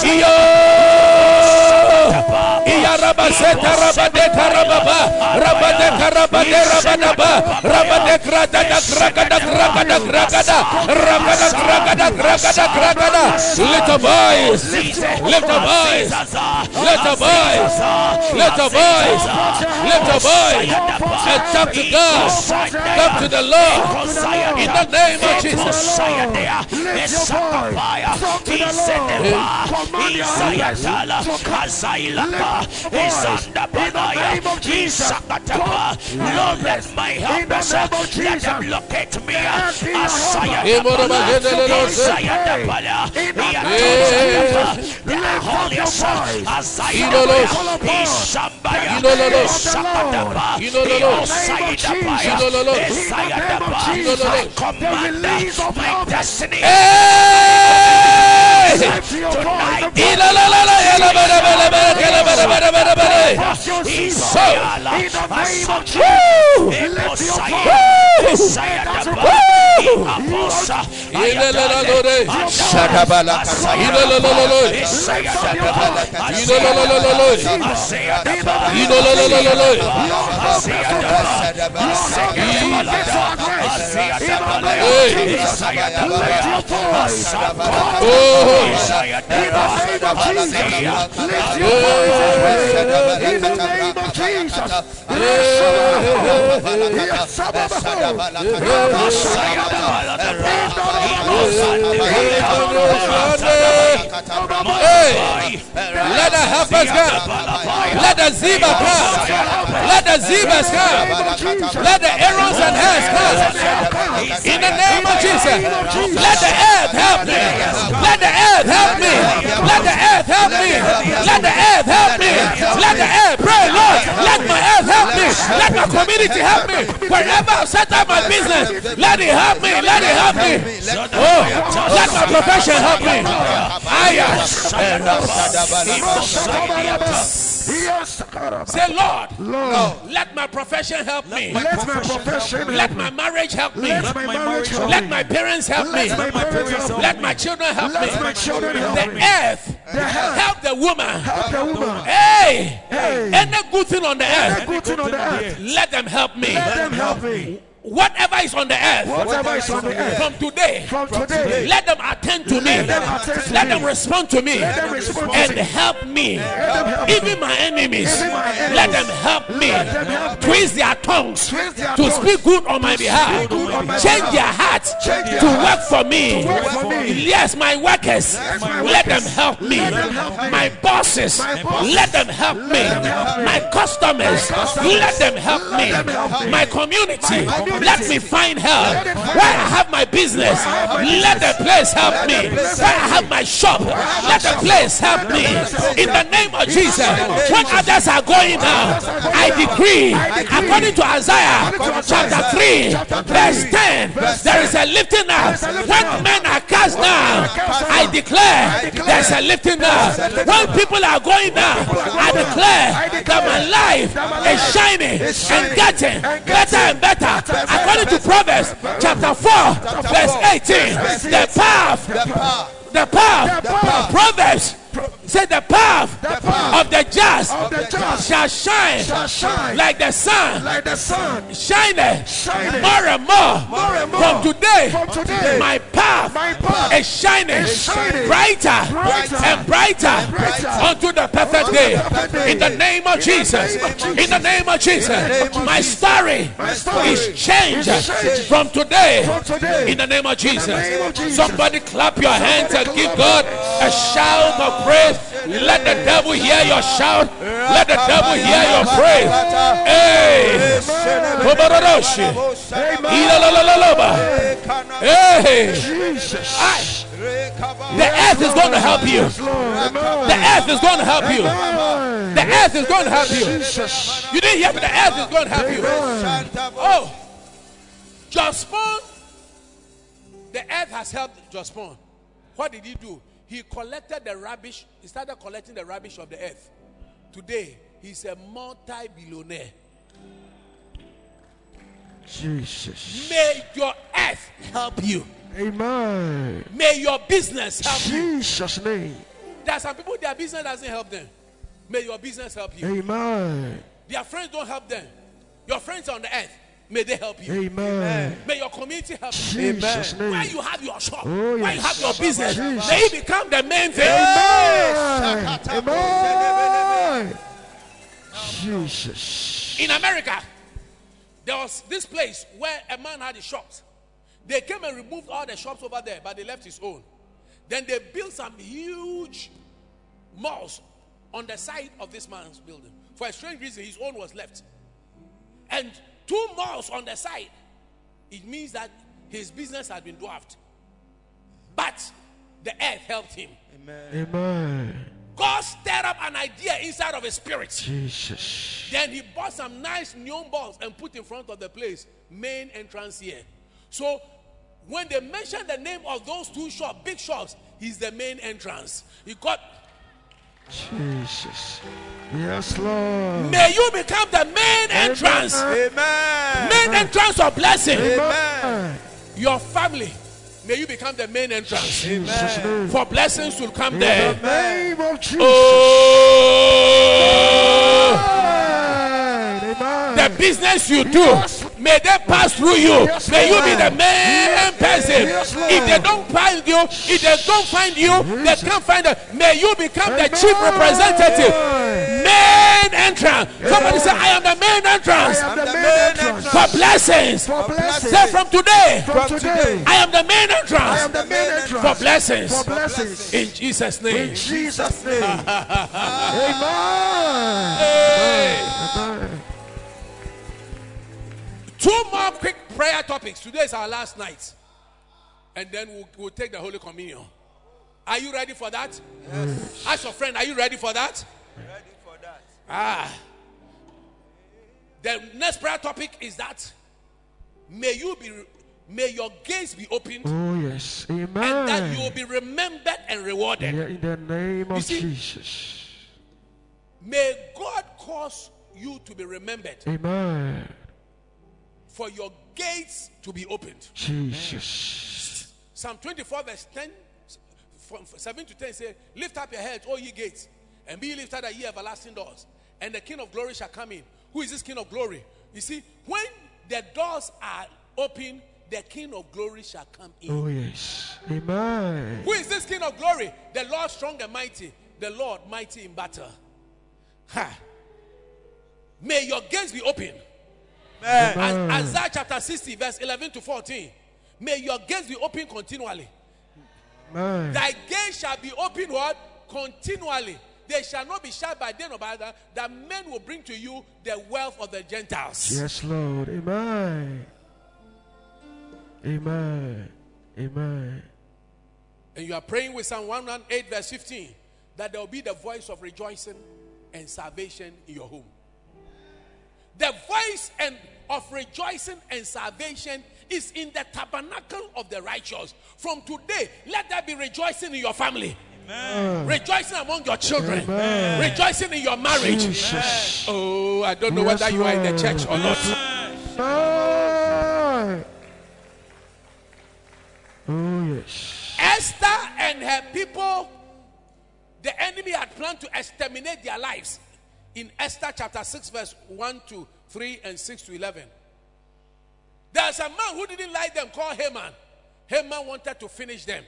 A: Rabaseta Rabadeta Rababa Rabadeka Rabade Rabadaba Rabadek Ragada Ragada Ragada Ragada Ragada Ragada Ragada Ragada. Lift a voice, lift a voice, lift a voice, lift a voice, lift a voice, and talk to God, talk to the Lord in the name of Jesus.
C: Lord, let my helpers, let them locate me. My destiny.
A: Let the helpers come. Let the Ziba come. Let the Zibas come. Let the Aarons and Hers come. In the name of Jesus. Let the earth help me. Let the earth help me. Let the earth help me. Let the earth help me. Let the earth pray, Lord. Let my earth help me. Let my community help me. Wherever I've set up my business, let it help me. Let it help me. Oh, let my profession help me. Say, Lord, let my profession help me. Let my marriage help me. Let my parents help me. Let my children help me. The earth help the woman. Hey, any good thing on the earth, let them help me. whatever is on the earth,
C: Whatever is on the earth.
A: from today,
C: From today.
A: let them attend to me. Let them respond to me
C: them respond to
A: and
C: me.
A: help me.
C: them help
A: Even my enemies, let them help me.
C: them help me.
A: Twist their tongues
C: Twist their
A: to
C: tongues.
A: speak good on my behalf.
C: good on my
A: Change
C: behalf.
A: their hearts
C: Change their
A: to
C: hearts
A: work for me.
C: work for me.
A: Yes, my workers,
C: my
A: let them
C: workers.
A: help me.
C: Let them help me.
A: My bosses,
C: My bosses.
A: let them help me.
C: them help me.
A: My customers, let them help me.
C: them help me.
A: My community,
C: community.
A: let me find help.
C: Let it find
A: Where I
C: help.
A: have my business,
C: have my
A: let the place help
C: Let
A: me.
C: the place
A: Where I
C: help
A: have
C: me.
A: my shop, let the
C: shop.
A: place help
C: Let the
A: me.
C: place help
A: In
C: me.
A: the name of Jesus,
C: name of
A: when
C: Jesus.
A: others are going now, I decree, according to Isaiah chapter 3, verse 10, there is a lifting up. When men are cast down, I declare there's a lifting up. When people are going down, I declare that my life is shining and getting better and better. According to Proverbs chapter 4, verse 18, the path, Proverbs say the path of the just shall shine like the sun, shining more and more. From today, my path is shining brighter and brighter unto the perfect day. In the name of Jesus, in the name of Jesus, my story is changed from today. In the name of Jesus, somebody clap your hands and give God a shout of praise. Let the devil hear your shout. Let the devil hear your praise. Hey, hey, the earth is going to help you. The earth is going to help you. The earth is going to help you. You didn't hear me. The earth is going to help you. Oh, Jospon, the earth has helped Jospon. What did he do? He collected the rubbish. He started collecting the rubbish of the earth. Today, he's a multi-billionaire.
C: Jesus.
A: May your earth help you.
C: Amen.
A: May your business help you.
C: Jesus' name.
A: There are some people, their business doesn't help them. May your business help you.
C: Amen.
A: Their friends don't help them. Your friends on the earth, may they help you.
C: Amen.
A: May your community help you.
C: Jesus' name.
A: Where you have your shop,
C: Oh,
A: where you
C: yes.
A: have your business,
C: Jesus.
A: may it become the main thing.
C: Amen. Amen. Jesus.
A: In America, there was this place where a man had his shops. They came and removed all the shops over there, but they left his own. Then they built some huge malls on the side of this man's building. For a strange reason, his own was left. And 2 malls on the side. It means that his business had been dwarfed. But the earth helped him.
C: Amen.
A: God stirred up an idea inside of his spirit.
C: Jesus.
A: Then he bought some nice neon bulbs and put in front of the place, main entrance here. So when they mention the name of those 2 shops, big shops, he's the main entrance. He got.
C: Jesus. Yes, Lord.
A: May you become the main entrance.
F: Amen.
A: Main entrance of blessing.
C: Amen.
A: Your family, may you become the main entrance.
C: Jesus' name.
A: For blessings will come
C: In
A: there.
C: the name of Jesus.
A: Oh,
C: Amen.
A: the business you do, may they pass through you.
C: Yes,
A: May you be
C: Lord.
A: the main person.
C: Yes, Lord.
A: If they don't find you, if they don't find you, they can't find you. May you become the
C: Amen.
A: chief representative. Main entrance. Somebody say, I am the main entrance.
C: I am the main entrance.
A: For blessings.
C: For blessings.
A: Say from today,
C: From today.
A: I am the main
C: I
A: entrance.
C: am the main entrance.
A: For blessings.
C: For blessings.
A: In Jesus' name.
C: In Jesus' name. Amen.
A: Hey.
C: Amen.
A: 2 more quick prayer topics. Today is our last night. And then we'll take the Holy Communion. Are you ready for that? Yes. Ask your friend, are you ready for that?
F: Ready for that.
A: The next prayer topic is that may your gates be opened
C: Oh, yes. Amen.
A: and that you will be remembered and rewarded.
C: Yeah, in the name of
A: see,
C: Jesus.
A: May God cause you to be remembered
C: Amen.
A: for your gates to be opened.
C: Jesus.
A: Psalm 24 verse 10, from 7 to 10 say, lift up your heads, O ye gates, and be lifted up, ye everlasting doors, and the King of glory shall come in. Who is this King of glory? You see, when the doors are open, the King of glory shall come in.
C: Oh, yes. Amen.
A: Who is this King of glory? The Lord strong and mighty, the Lord mighty in battle. Ha. May your gates be open.
C: Amen.
A: Isaiah chapter 60, verse 11 to 14. May your gates be open continually.
C: Amen.
A: Thy gates shall be open what? Continually. They shall not be shut by day nor by night, that men will bring to you the wealth of the Gentiles.
C: Yes, Lord. Amen. Amen. Amen.
A: And you are praying with Psalm 108 verse 15, that there will be the voice of rejoicing and salvation in your home. The voice of rejoicing and salvation is in the tabernacle of the righteous. From today, let there be rejoicing in your family. Amen. Rejoicing among your children. Amen. Rejoicing in your marriage. Jesus. Oh, I don't know whether you are in the church or not.
C: Oh, yes.
A: Esther and her people, the enemy had planned to exterminate their lives. In Esther chapter 6 verse 1 to 3 and 6 to 11. There's a man who didn't like them called Haman. Haman wanted to finish them.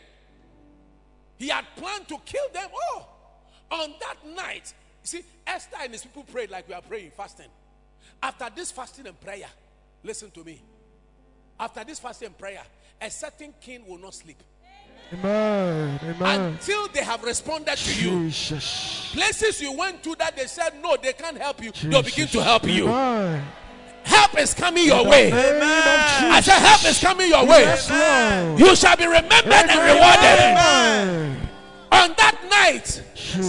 A: He had planned to kill them all. On that night, see, Esther and his people prayed like we are praying, fasting. After this fasting and prayer, listen to me. After this fasting and prayer, a certain king will not sleep.
C: Amen. Amen.
A: Until they have responded to you.
C: Jesus.
A: Places you went to that they said no, they can't help you. They'll begin to help you.
C: Amen.
A: Help is coming your way.
C: Amen.
A: I said help is coming your way.
C: Yes, Lord.
A: You shall be remembered and rewarded.
C: Amen.
A: On that night,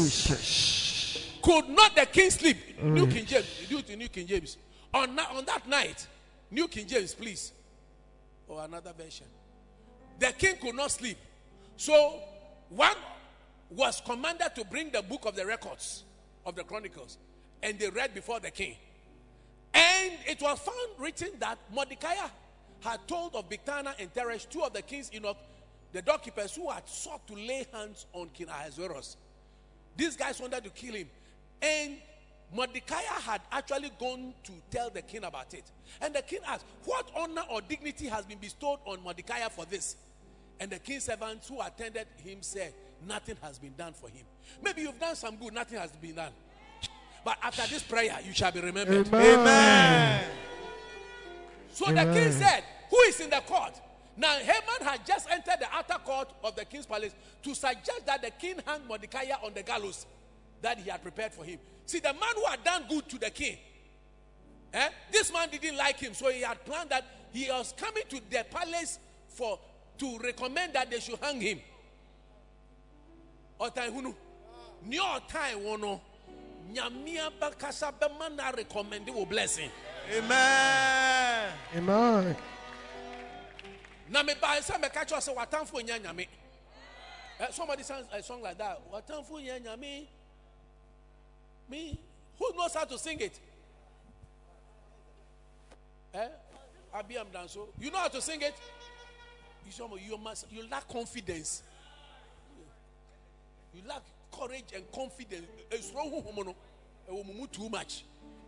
C: Jesus.
A: could not the king sleep? New King James. Do it in New King James. On that night, New King James, please. Or another version. The king could not sleep. So one was commanded to bring the book of the records of the Chronicles, and they read before the king. And it was found written that Mordecai had told of Bigthana and Teresh, two of the king's eunuch, the doorkeepers who had sought to lay hands on King Ahasuerus. These guys wanted to kill him, and Mordecai had actually gone to tell the king about it. And the king asked, what honor or dignity has been bestowed on Mordecai for this? And the king's servants who attended him said, nothing has been done for him. Maybe you've done some good, nothing has been done. But after this prayer, you shall be remembered.
C: Amen. Amen.
A: So the king said, who is in the court? Now Haman had just entered the outer court of the king's palace to suggest that the king hang Mordecai on the gallows that he had prepared for him. See, the man who had done good to the king, this man didn't like him, so he had planned that he was coming to the palace to recommend that they should hang him. New time wono nyamia bakasa bemana recommend will blessing.
F: Amen.
C: Amen.
A: Na me ba say me catch us watanfo nya nyame. Somebody sings a song like that. Watanfo nya nyame. Me, who knows how to sing it? Abiyam Danso. You know how to sing it? You lack confidence. You lack courage and confidence. It's wrong. Too much.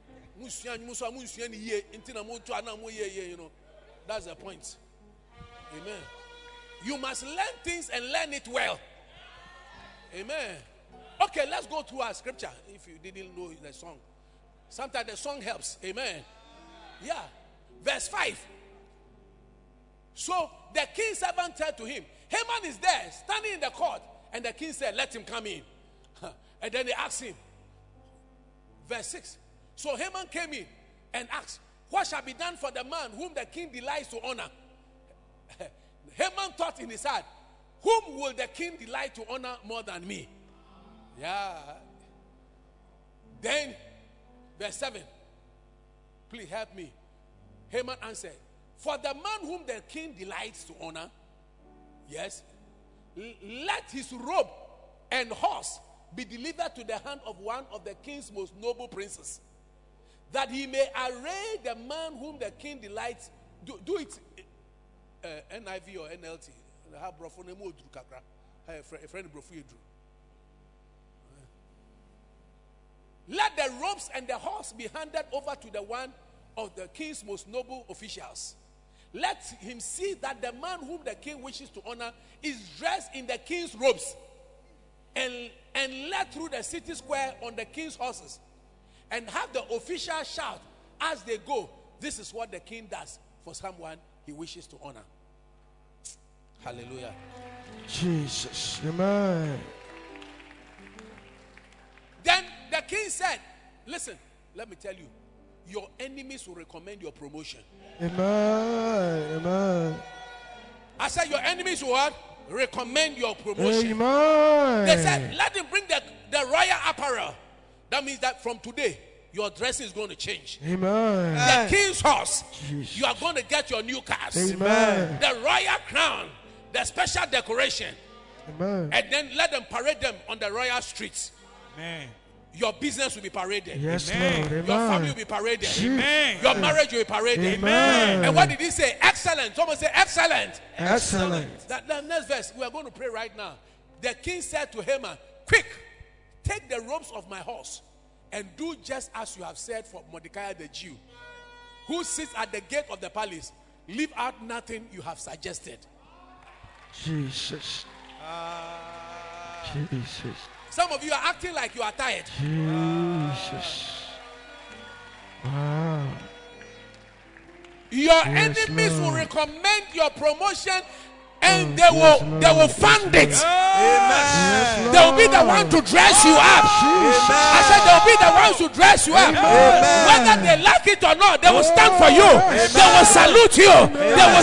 A: You know, that's the point. Amen. You must learn things and learn it well. Amen. Okay, let's go through our scripture. If you didn't know the song, sometimes the song helps. Amen. Yeah. Verse 5. So the king's servant said to him, Haman is there, standing in the court. And the king said, let him come in. And then they asked him. Verse 6. So Haman came in and asked, what shall be done for the man whom the king delights to honor? Haman thought in his heart, whom will the king delight to honor more than me? Yeah. Then, verse 7. Please help me. Haman answered, for the man whom the king delights to honor, yes, let his robe and horse be delivered to the hand of one of the king's most noble princes, that he may array the man whom the king delights. Do it NIV or NLT. Let the robes and the horse be handed over to the one of the king's most noble officials. Let him see that the man whom the king wishes to honor is dressed in the king's robes, and led through the city square on the king's horses, and have the officials shout as they go, this is what the king does for someone he wishes to honor. Hallelujah.
C: Jesus. Amen.
A: Then the king said, listen, let me tell you, your enemies will recommend your promotion.
C: Amen. Amen.
A: I said your enemies will what? Recommend your promotion.
C: Amen.
A: They said, let him bring the royal apparel. That means that from today, your dressing is going to change.
C: Amen.
A: The king's horse,
C: Jesus.
A: you are going to get your new cars.
C: Amen.
A: The royal crown, the special decoration.
C: Amen.
A: And then let them parade them on the royal streets.
F: Amen.
A: Your business will be paraded.
C: Yes,
F: Amen.
C: Lord. Amen.
A: Your family will be paraded.
F: Amen.
A: Your marriage will be paraded.
C: Amen.
A: And what did he say? Excellent. Someone say excellent.
C: Excellent.
A: That next verse, we are going to pray right now. The king said to Haman, quick, take the robes of my horse and do just as you have said for Mordecai the Jew, who sits at the gate of the palace. Leave out nothing you have suggested.
C: Jesus. Jesus.
A: Some of you are acting like you are tired.
C: Jesus. Wow.
A: Your
C: Yes,
A: enemies will
C: Lord.
A: recommend your promotion, and they will fund it.
F: Amen.
A: They will be the one to dress you up. I said they will be the ones to dress you up. Whether they like it or not, they will stand for you. They will salute you. They will.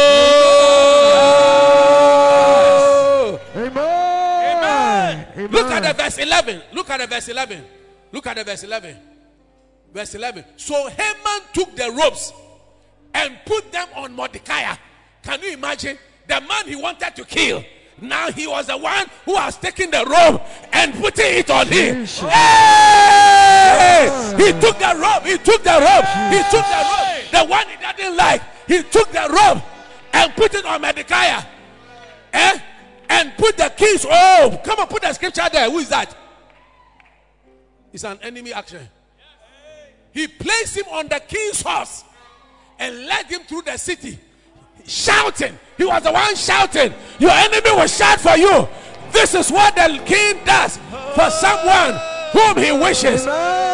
A: Oh.
C: Amen. Amen.
A: Look at the verse 11. Look at the verse 11. Look at the verse 11. Verse 11. So Haman took the robes and put them on Mordecai. Can you imagine? The man he wanted to kill, now he was the one who has taken the robe and putting it on him. Hey! He took the robe. He took the robe. He took the robe. The one he didn't like. He took the robe and put it on Mordecai. And put the king's robe. Come on, put the scripture there. Who is that? It's an enemy action. He placed him on the king's horse and led him through the city, shouting. He was the one shouting. Your enemy will shout for you. This is what the king does for someone whom he wishes.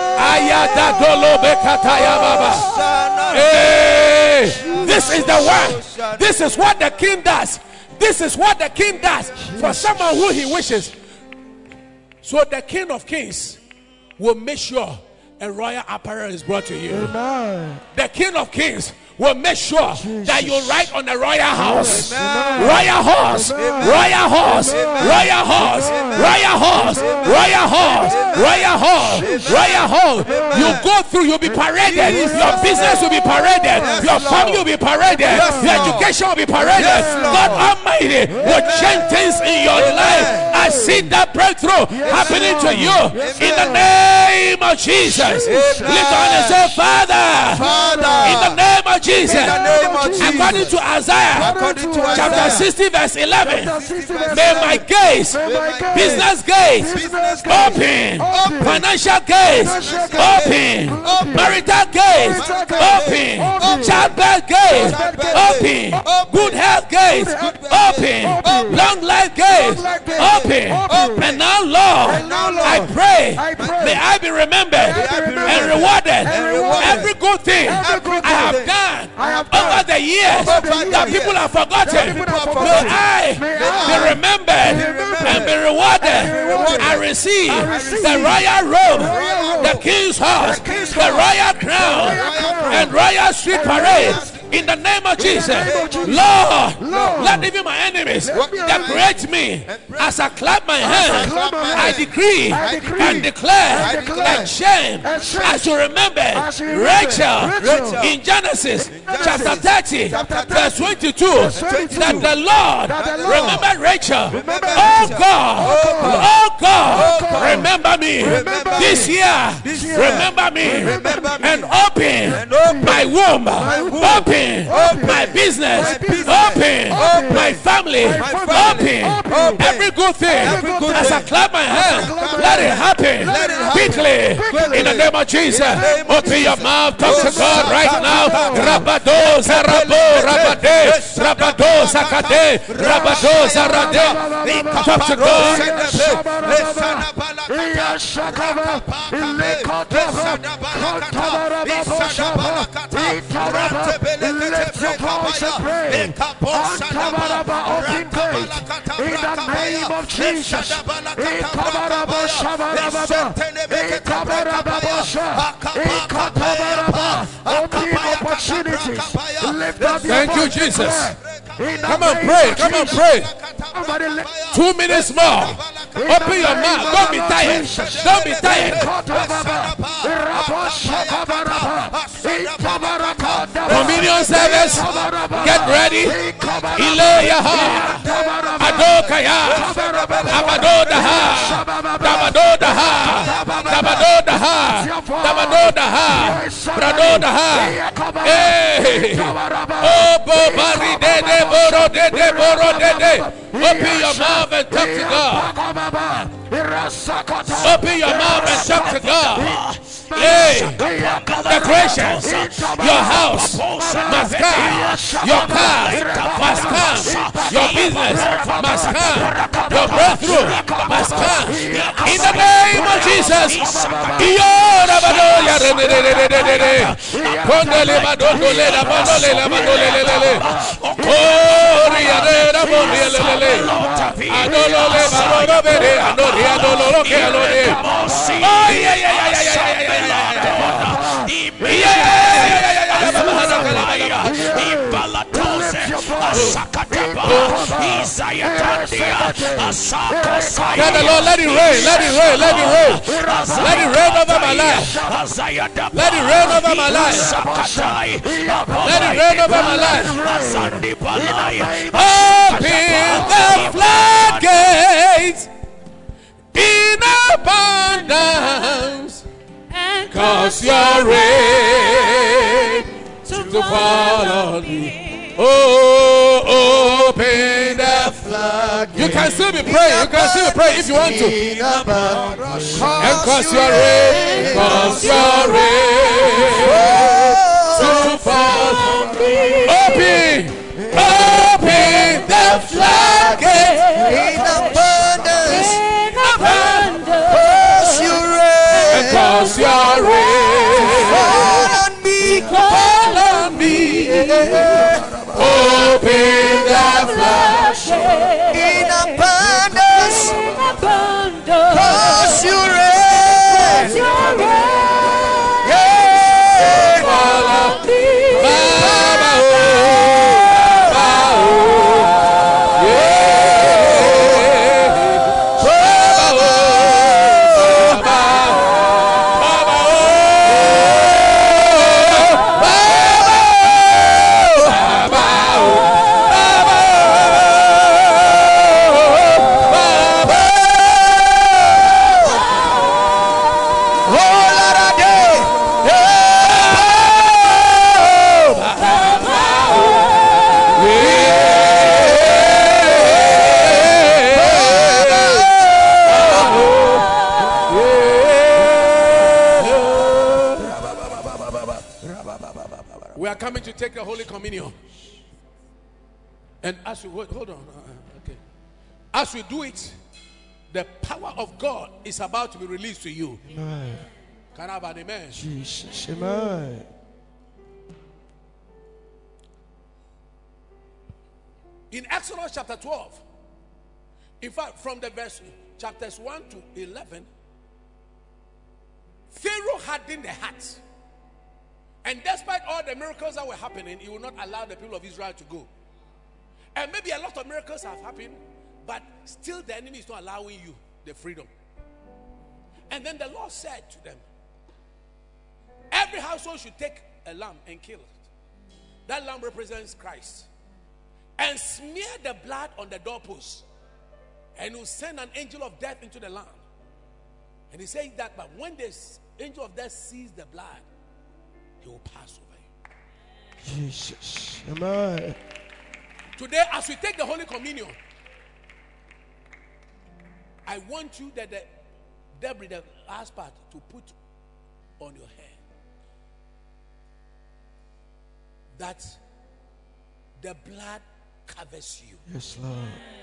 A: Hey, this is the one. This is what the king does. This is what the king does for someone who he wishes. So the King of Kings will make sure a royal apparel is brought to you.
C: Amen.
A: The King of Kings will make sure that you ride on the royal horse. Royal horse. Royal horse. Royal horse. Royal horse. Royal horse. Royal horse. Royal horse. You go through, you'll be paraded. Your business will be paraded. Your family will be paraded. Your education will be paraded. God Almighty will change things in your life. I see that breakthrough happening to you in the name of Jesus. Lift on and say, Father, in the name of Jesus. According to Isaiah chapter 60 verse 11, may my gates, business gates, open, financial gates, open, marital gates, open, childbirth gates, open, good health gates, open, long life gates, open. And now, Lord, I pray, may I be remembered and rewarded. Every good thing I have done over the years that people have forgotten, may I be remembered and be rewarded. I receive the royal robe, the king's horse, the royal crown, and royal street parade. In the name of Jesus, Lord, let even my enemies decorate me as I clap my hands. I decree and declare that shame, as you remember Rachel in Genesis chapter 30 verse 22, that the Lord remember Rachel. Oh God, remember me this year. Remember me and open my womb, open my business, open my family, open every good thing. As I clap my hands, let it happen quickly in the name of Jesus. Open your mouth, talk to God right now. Rabado Zarabo Rabade Rabado Zakade Rabado Zarade. Talk to God.
C: In the name of Jesus. Open opportunities.
A: Thank you, Jesus. Come on, pray. Come on, pray. 2 minutes more. Open your mouth. Don't be tired. Don't be tired. Communion service. Get ready. Ileyaha. Adokaya. Abadodaha. Dabadodaha. Dabadodaha. Dabadodaha. Bradodaha. Hey. Oh, Bobari Dede Boro Dede Boro Dede. Open your mouth and talk to God. Open your mouth and talk to God. Hey, decorations, your house must come, your car must come, your business must come, your breakthrough must come. In the name of Jesus. Let the Lord let it rain, let it rain, let it rain, let it rain over my life. Let it rain over my life. Let it rain over my life. Open the floodgates in abundance, cause your rain to fall on me. Oh, open the floodgates. You can still be praying. You can still be praying if you want to. And cause your rain to fall on me. Open the floodgates in abundance. Cause your rain fall on me, fall on me. Open the floodgates in abundance. Cause your rain fall on me. To take the Holy Communion, and as we hold on, okay, as we do it, the power of God is about to be released to you. Amen. Can I have an amen? Jesus, amen. In Exodus chapter 12, in fact, from the verse chapters 1 to 11, Pharaoh hardened the heart. And despite all the miracles that were happening, he would not allow the people of Israel to go. And maybe a lot of miracles have happened, but still the enemy is not allowing you the freedom. And then the Lord said to them, every household should take a lamb and kill it. That lamb represents Christ. And smear the blood on the doorpost. And will send an angel of death into the land. And he said that, but when the angel of death sees the blood, he will pass over you.
C: Jesus. Amen.
A: Today, as we take the Holy Communion, I want you that the debris, the last part, to put on your head. That the blood covers you.
C: Yes, Lord.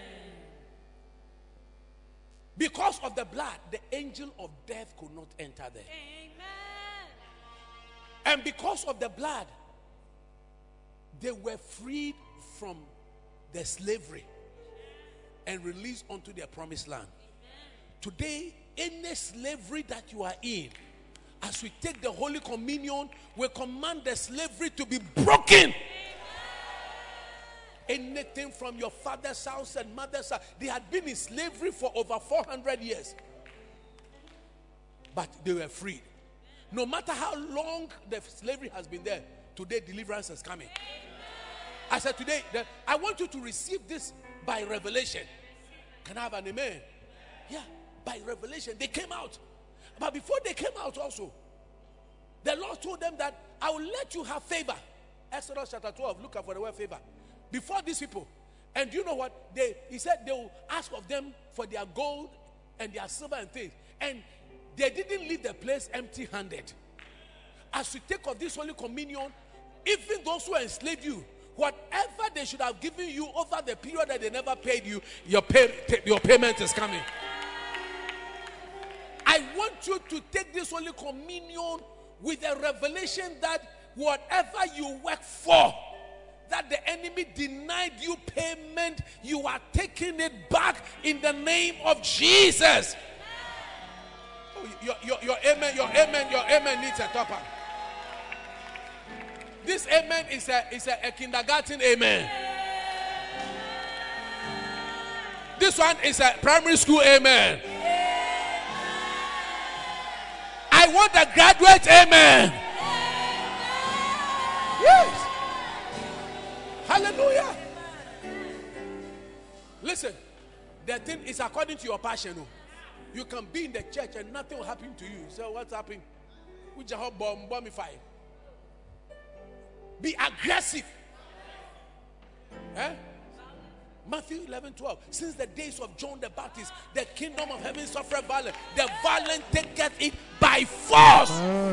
A: Because of the blood, the angel of death could not enter there.
E: Amen.
A: And because of the blood, they were freed from the slavery and released onto their promised land. Today, any slavery that you are in, as we take the Holy Communion, we command the slavery to be broken. Anything from your father's house and mother's house, they had been in slavery for over 400 years. But they were freed. No matter how long the slavery has been there, today deliverance is coming. I said today, I want you to receive this by revelation. Can I have an amen? Yeah, by revelation. They came out. But before they came out also, the Lord told them that I will let you have favor. Exodus chapter 12, look out for the word favor. Before these people. And you know what? He said they will ask of them for their gold and their silver and things. And they didn't leave the place empty-handed. As we take of this Holy Communion, even those who enslaved you, whatever they should have given you over the period that they never paid you, your payment is coming. I want you to take this Holy Communion with a revelation that whatever you work for, that the enemy denied you payment, you are taking it back in the name of Jesus. Oh, your amen needs a topper. This amen is a kindergarten amen. This one is a primary school amen. I want a graduate amen. Yes. Hallelujah. Listen, the thing is according to your passion. You can be in the church and nothing will happen to you. So what's happening? Be aggressive. Matthew 11:12. Since the days of John the Baptist, the kingdom of heaven suffered violence. The violent taketh it by force.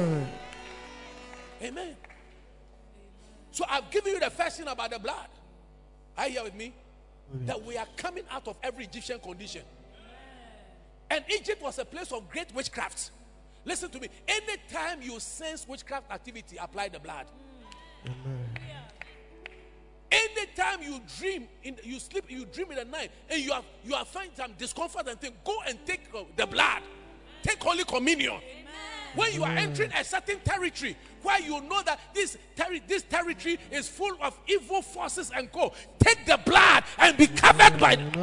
A: Amen. So I've given you the first thing about the blood. Are you here with me? That we are coming out of every Egyptian condition. And Egypt was a place of great witchcraft. Listen to me. Anytime you sense witchcraft activity, apply the blood. Amen. Anytime you dream, you sleep, you dream in the night, and you are finding some discomfort and things, go and take the blood. Take Holy Communion. Amen. When you are entering a certain territory where you know that this territory is full of evil forces and co, take the blood and be covered by it.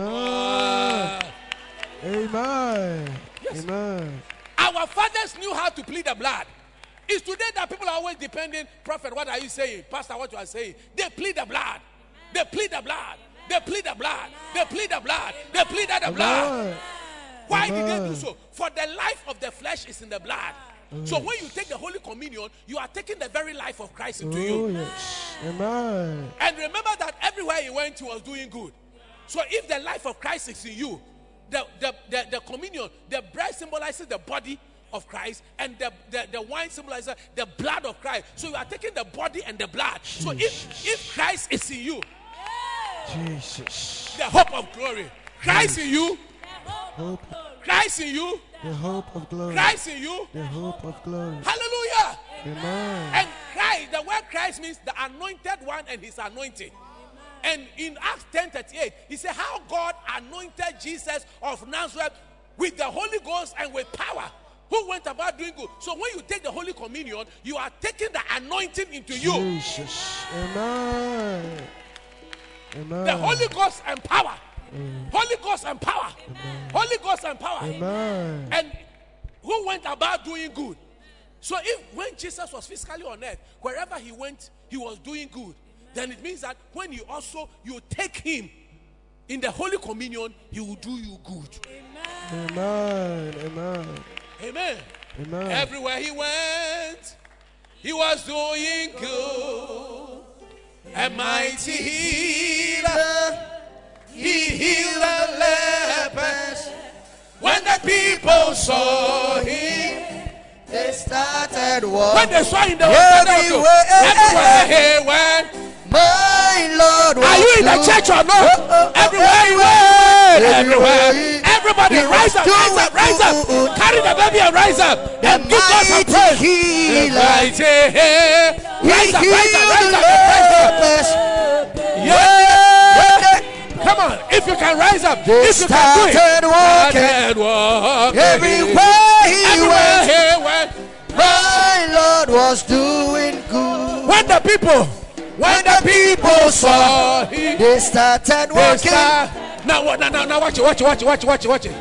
C: Amen.
A: Yes.
C: Amen.
A: Our fathers knew how to plead the blood. It's today that people are always depending. Prophet, what are you saying? Pastor, what you are saying? They plead the blood. They plead the blood. They plead the blood. They plead the blood. They plead the blood. Why did they do so? For the life of the flesh is in the blood. So when you take the Holy Communion, you are taking the very life of Christ into you.
C: Yes. Amen.
A: And remember that everywhere he went, he was doing good. So if the life of Christ is in you, the communion, the bread symbolizes the body of Christ, and the wine symbolizes the blood of Christ. So you are taking the body and the blood. Jesus. So if Christ is in you,
C: Jesus,
A: the hope of glory. Christ in you,
C: hope.
A: Christ in you,
C: the hope of glory.
A: Christ in you,
C: the hope of glory.
A: Hallelujah.
C: Amen.
A: And Christ, the word Christ means the anointed one and his anointing. And in Acts 10:38, he said how God anointed Jesus of Nazareth with the Holy Ghost and with power, who went about doing good. So when you take the Holy Communion, you are taking the anointing into you.
C: Jesus. Amen. Amen.
A: The Holy Ghost and power. Holy Ghost and power. Holy Ghost and power.
C: Amen.
A: And who went about doing good. So when Jesus was physically on earth, wherever he went, he was doing good. Then it means that when you take him in the Holy Communion, he will do you good.
C: Amen. Amen.
A: Amen.
C: Amen.
A: Everywhere he went, he was doing good. a mighty healer. He healed the lepers. When the people saw him,
G: they started walking.
A: When they saw him, they were everywhere.
G: My Lord,
A: are you in the church or not? Everywhere you went. Everywhere. Everybody rise up, rise up, rise up. Carry the baby and rise up. And give God some praise. Rise up, rise up, rise up. Yeah. Come on, if you can rise up, if you can do it. Walking.
G: Everywhere he went. My Lord was doing good.
A: When the people saw him,
G: they started walking.
A: Now watch it.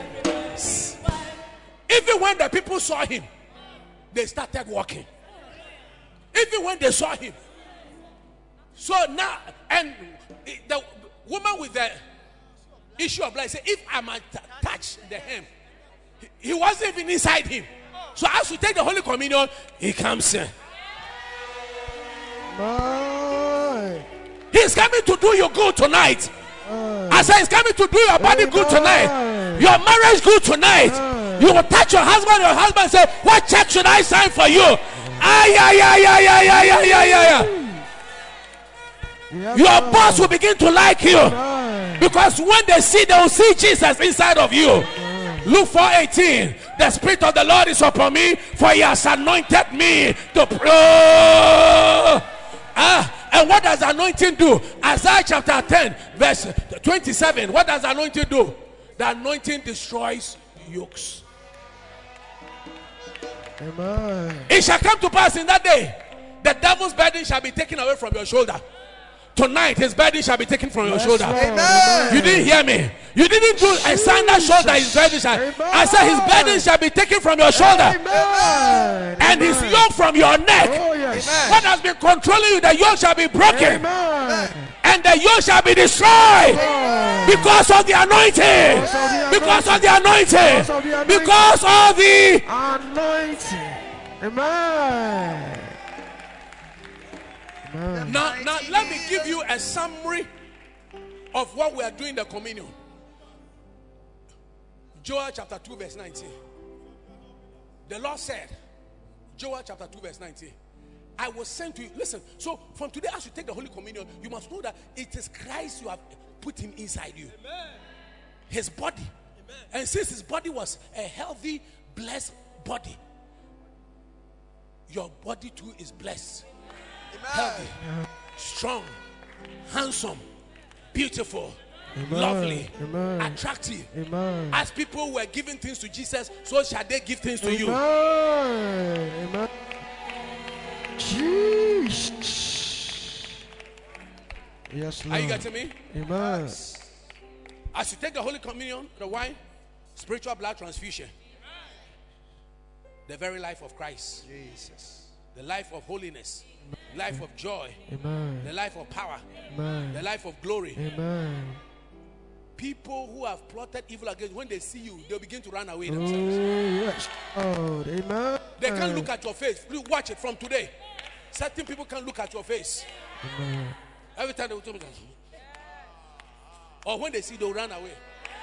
A: Even when the people saw him, they started walking. Even when they saw him. So now, and the woman with the issue of blood said, if I might touch the hem, he wasn't even inside him. So as we take the Holy Communion, he comes in. He's coming to do you good tonight. I said he's coming to do your body good tonight. Your marriage good tonight. You will touch your husband say, what check should I sign for you? Your boss will begin to like you. Because when they will see Jesus inside of you. Luke 4:18. The Spirit of the Lord is upon me, for he has anointed me to pray. And what does anointing do? Isaiah chapter 10 verse 27. What does anointing do? The anointing destroys yokes.
G: Amen.
A: It shall come to pass in that day, the devil's burden shall be taken away from your shoulder. Tonight his burden shall be taken from your shoulder.
G: Amen.
A: You didn't hear me. You didn't do a sign that shoulder his burden shall. I said his burden shall be taken from your shoulder.
G: Amen.
A: And his yoke from your neck.
G: Oh, yes.
A: What has been controlling you, the yoke shall be broken.
G: Amen.
A: And the yoke shall be destroyed. Because of the anointing. Because of the anointing. Because of the
G: anointing. Amen.
A: Now let me give you a summary of what we are doing the communion. Joel chapter 2 verse 19. The Lord said, Joel chapter 2 verse 19, I will send to you. Listen, so from today as you take the Holy Communion, you must know that it is Christ you have put him inside you. Amen. His body. Amen. And since his body was a healthy, blessed body, your body too is blessed. Healthy, strong, handsome, beautiful, lovely, attractive. As people were giving things to Jesus, so shall they give things to you.
G: Amen. Jesus. Yes, Lord.
A: Are you getting me?
G: Amen.
A: As you take the Holy Communion, the wine, spiritual blood transfusion, the very life of Christ, Jesus, the life of holiness, life of joy,
G: Amen,
A: the life of power,
G: Amen,
A: the life of glory.
G: Amen.
A: People who have plotted evil against, when they see you, they'll begin to run away themselves.
G: Oh, yes. Oh, amen.
A: They can't look at your face. Please watch it from today. Certain people can't look at your face.
G: Amen.
A: Every time they will tell me that. Or when they see, they'll run away.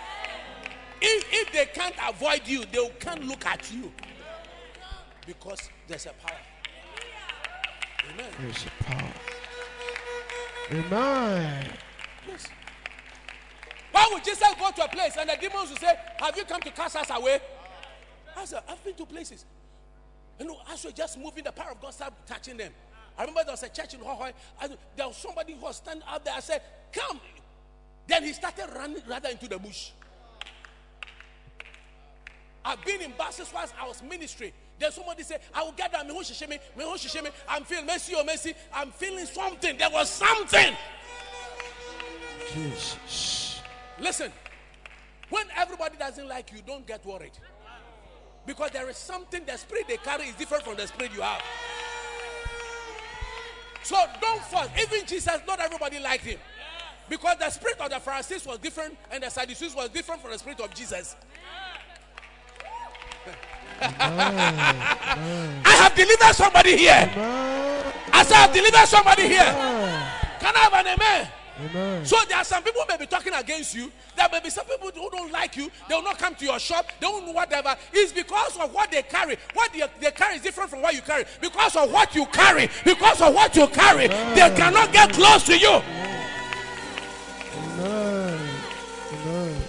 A: If they can't avoid you, they can't look at you. Because there's a power. Amen.
G: There's a power. Amen.
A: Yes. Why would Jesus go to a place and the demons will say, have you come to cast us away? I said, I've been to places. And as we're just moving, the power of God started touching them. I remember there was a church in Hohoi, and there was somebody who was standing out there. I said, come. Then he started running rather into the bush. I've been in buses whilst I was ministering. Then somebody said, I will get down. I'm feeling mercy. I'm feeling something. There was something.
G: Jesus.
A: Listen, when everybody doesn't like you, don't get worried. Because there is something, the spirit they carry is different from the spirit you have. So don't force. Even Jesus, not everybody liked him. Because the spirit of the Pharisees was different and the Sadducees was different from the spirit of Jesus. I have delivered somebody here. I said, I have delivered somebody here. Can I have an amen?
G: Amen.
A: So there are some people who may be talking against you. There may be some people who don't like you. They will not come to your shop. They won't know whatever. It's because of what they carry. What they carry is different from what you carry. Because of what you carry. Because of what you carry. They cannot get close to you.
G: Amen. Amen.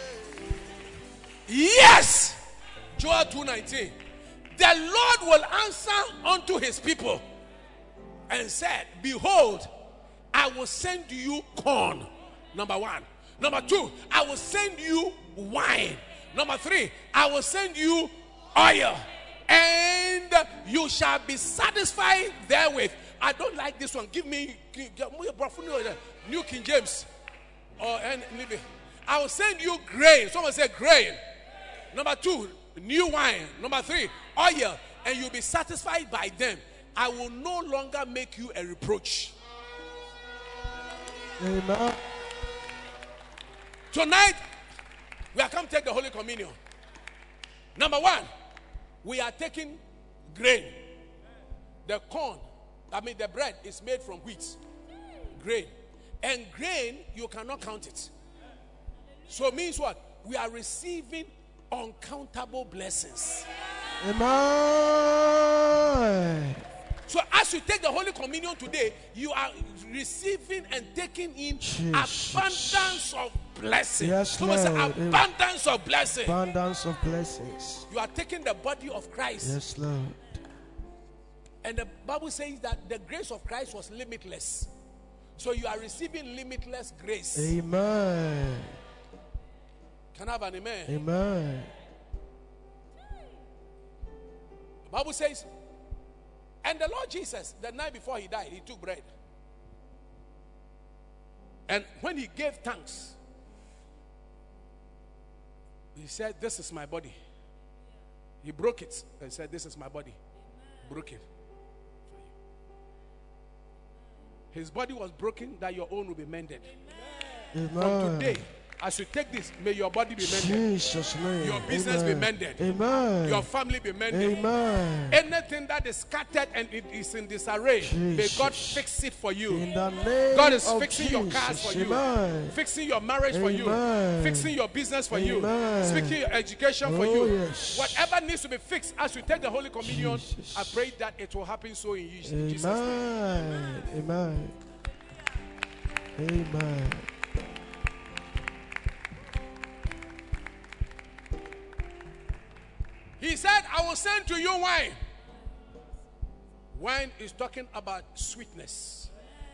A: Yes. Joel 2:19. The Lord will answer unto his people and said, behold, I will send you corn. Number 1. Number 2, I will send you wine. Number 3, I will send you oil, and you shall be satisfied therewith. I don't like this one. Give me New King James. I will send you grain. Someone say grain. Number 2, new wine. Number 3, oil, and you'll be satisfied by them. I will no longer make you a reproach.
G: Amen.
A: Tonight, we are come take the Holy Communion. Number 1, we are taking grain. The corn, the bread is made from wheat. Grain. And grain, you cannot count it. So it means what? We are receiving uncountable blessings.
G: Amen.
A: So as you take the Holy Communion today, you are receiving and taking in abundance of blessings.
G: Yes,
A: Someone say
G: Lord.
A: abundance of blessings.
G: Abundance of blessings.
A: You are taking the body of Christ.
G: Yes, Lord.
A: And the Bible says that the grace of Christ was limitless. So you are receiving limitless grace.
G: Amen.
A: Can I have an amen?
G: Amen.
A: The Bible says, and the Lord Jesus, the night before he died, he took bread. And when he gave thanks, he said, this is my body. He broke it and said, this is my body. Broke it. His body was broken that your own will be mended.
G: Amen.
A: From today, as you take this, may your body be mended.
G: Jesus' name.
A: Your business be mended.
G: Amen.
A: Your family be mended.
G: Amen.
A: Anything that is scattered and it is in disarray, may God fix it for you.
G: In the name
A: God is
G: of
A: fixing
G: Jesus.
A: your cars for you,
G: Amen.
A: fixing your marriage for you,
G: Amen.
A: fixing your business for you,
G: Amen.
A: fixing your education for
G: Oh,
A: you.
G: yes.
A: Whatever needs to be fixed as you take the Holy Communion,
G: Jesus.
A: I pray that it will happen so in Jesus' name.
G: Amen. Amen. Amen.
A: He said, I will send to you wine. Wine is talking about sweetness.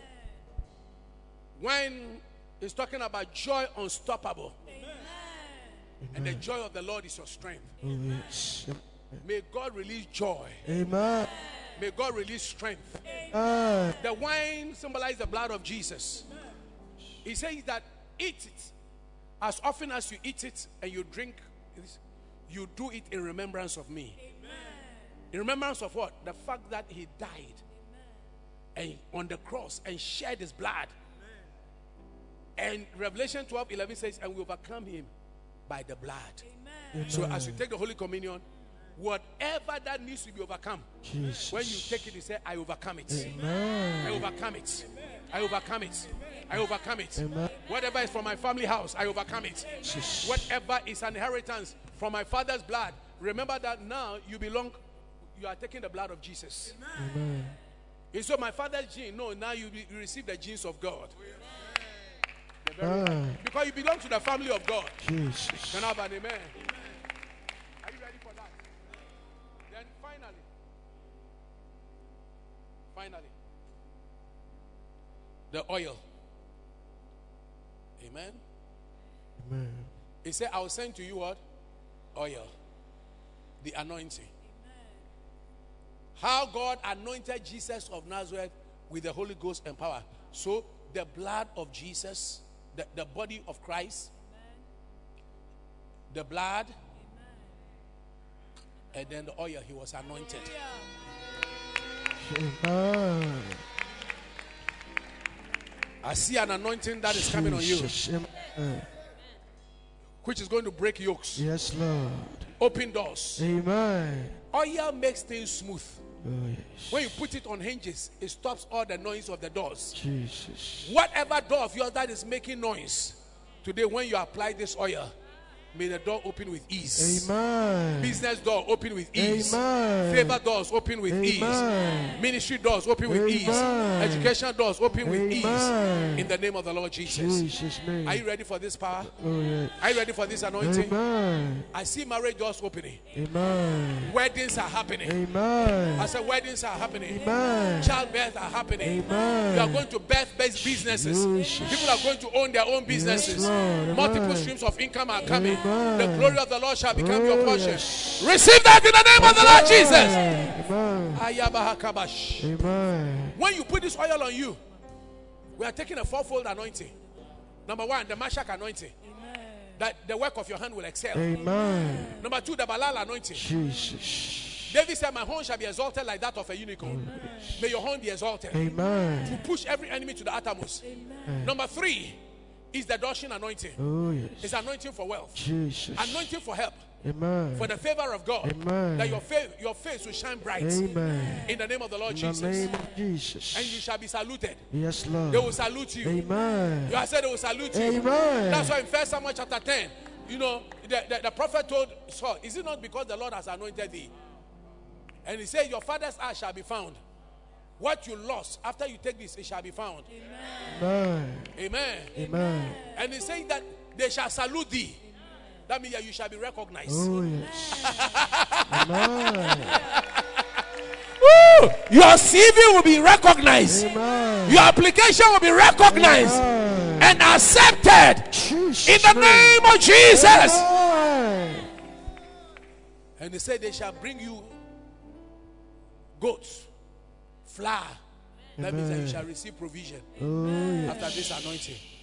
A: Wine is talking about joy unstoppable. And the joy of the Lord is your strength.
G: Oh, yes.
A: May God release joy.
G: Amen.
A: May God release strength.
G: Amen.
A: The wine symbolizes the blood of Jesus. He says that eat it. As often as you eat it and you drink it, you do it in remembrance of me. In remembrance of what? The fact that he died and on the cross and shed his blood. And Revelation 12:11 says, and we overcome him by the blood. So as you take the Holy Communion, whatever that needs to be overcome,
G: Jesus.
A: when you take it, you say, I overcome it.
G: Amen.
A: I overcome it. I overcome it. I overcome it.
G: Amen.
A: Whatever is from my family house, I overcome it.
G: Jesus.
A: Whatever is an inheritance from my father's blood, remember that now you are taking the blood of Jesus.
G: Amen.
A: And so my father's gene, no, now you receive the genes of God.
G: Amen.
A: Because you belong to the family of God.
G: Jesus.
A: Can I have an amen? Are you ready for that? Then finally, the oil. Amen.
G: Amen.
A: He said, I will send to you what? Oil. The anointing. How God anointed Jesus of Nazareth with the Holy Ghost and power. So the blood of Jesus, the body of Christ, the blood, and then the oil, he was anointed.
G: Amen.
A: I see an anointing that is coming on you,
G: Jesus. Amen.
A: which is going to break yokes,
G: Yes, Lord.
A: open doors.
G: Amen.
A: Oil makes things smooth.
G: Oh, yes.
A: When you put it on hinges, it stops all the noise of the doors.
G: Jesus.
A: Whatever door of yours that is making noise, today when you apply this oil, may the door open with ease.
G: Amen.
A: Business door open with ease.
G: Amen.
A: Favor doors open with
G: Amen.
A: ease. Ministry doors open with ease.
G: Amen.
A: Education doors open with ease.
G: Amen.
A: In the name of the Lord Jesus.
G: Jesus' name.
A: Are you ready for this power?
G: Oh, yes.
A: Are you ready for this anointing?
G: Amen.
A: I see marriage doors opening.
G: Amen.
A: Weddings are happening.
G: Amen.
A: I said weddings are happening.
G: Amen.
A: Childbirth are happening.
G: Amen.
A: You are going to birth-based businesses.
G: Jesus.
A: People are going to own their own businesses.
G: Lord.
A: Multiple
G: Amen.
A: streams of income are coming.
G: Amen.
A: The glory of the Lord shall become your
G: Oh,
A: portion.
G: yes.
A: Receive that in the name of the Lord Jesus.
G: Amen.
A: Ayabahakabash.
G: Amen.
A: When you put this oil on you, we are taking a fourfold anointing. Number one, the Mashak anointing. That the work of your hand will excel.
G: Amen.
A: Number two, the Balal anointing.
G: Jesus.
A: David said, my horn shall be exalted like that of a unicorn. May your horn be exalted.
G: Amen.
A: To push every enemy to the uttermost. Number three is the Doshin anointing.
G: Oh,
A: It's
G: yes.
A: anointing for wealth.
G: Jesus.
A: Anointing for help.
G: Amen.
A: For the favor of God.
G: Amen.
A: That your face will shine bright.
G: Amen.
A: In the name of the Lord
G: In the
A: Jesus.
G: name of Jesus.
A: And you shall be saluted.
G: Yes, Lord.
A: They will salute you.
G: Amen.
A: You have said they will salute you.
G: Amen.
A: That's why in 1 Samuel chapter 10, you know, the prophet told Saul, is it not because the Lord has anointed thee? And he said, your father's house shall be found. What you lost, after you take this, it shall be found.
G: Amen.
A: Amen.
G: Amen.
A: And he said that they shall salute thee. That means that you shall be recognized.
G: Oh, yes. Amen.
A: Woo! Your CV will be recognized.
G: Amen.
A: Your application will be recognized
G: Amen.
A: and accepted
G: Jesus'
A: in the name of Jesus.
G: Amen.
A: And he said they shall bring you goats, flour. That means that you shall receive provision
G: Oh, yes.
A: after this anointing.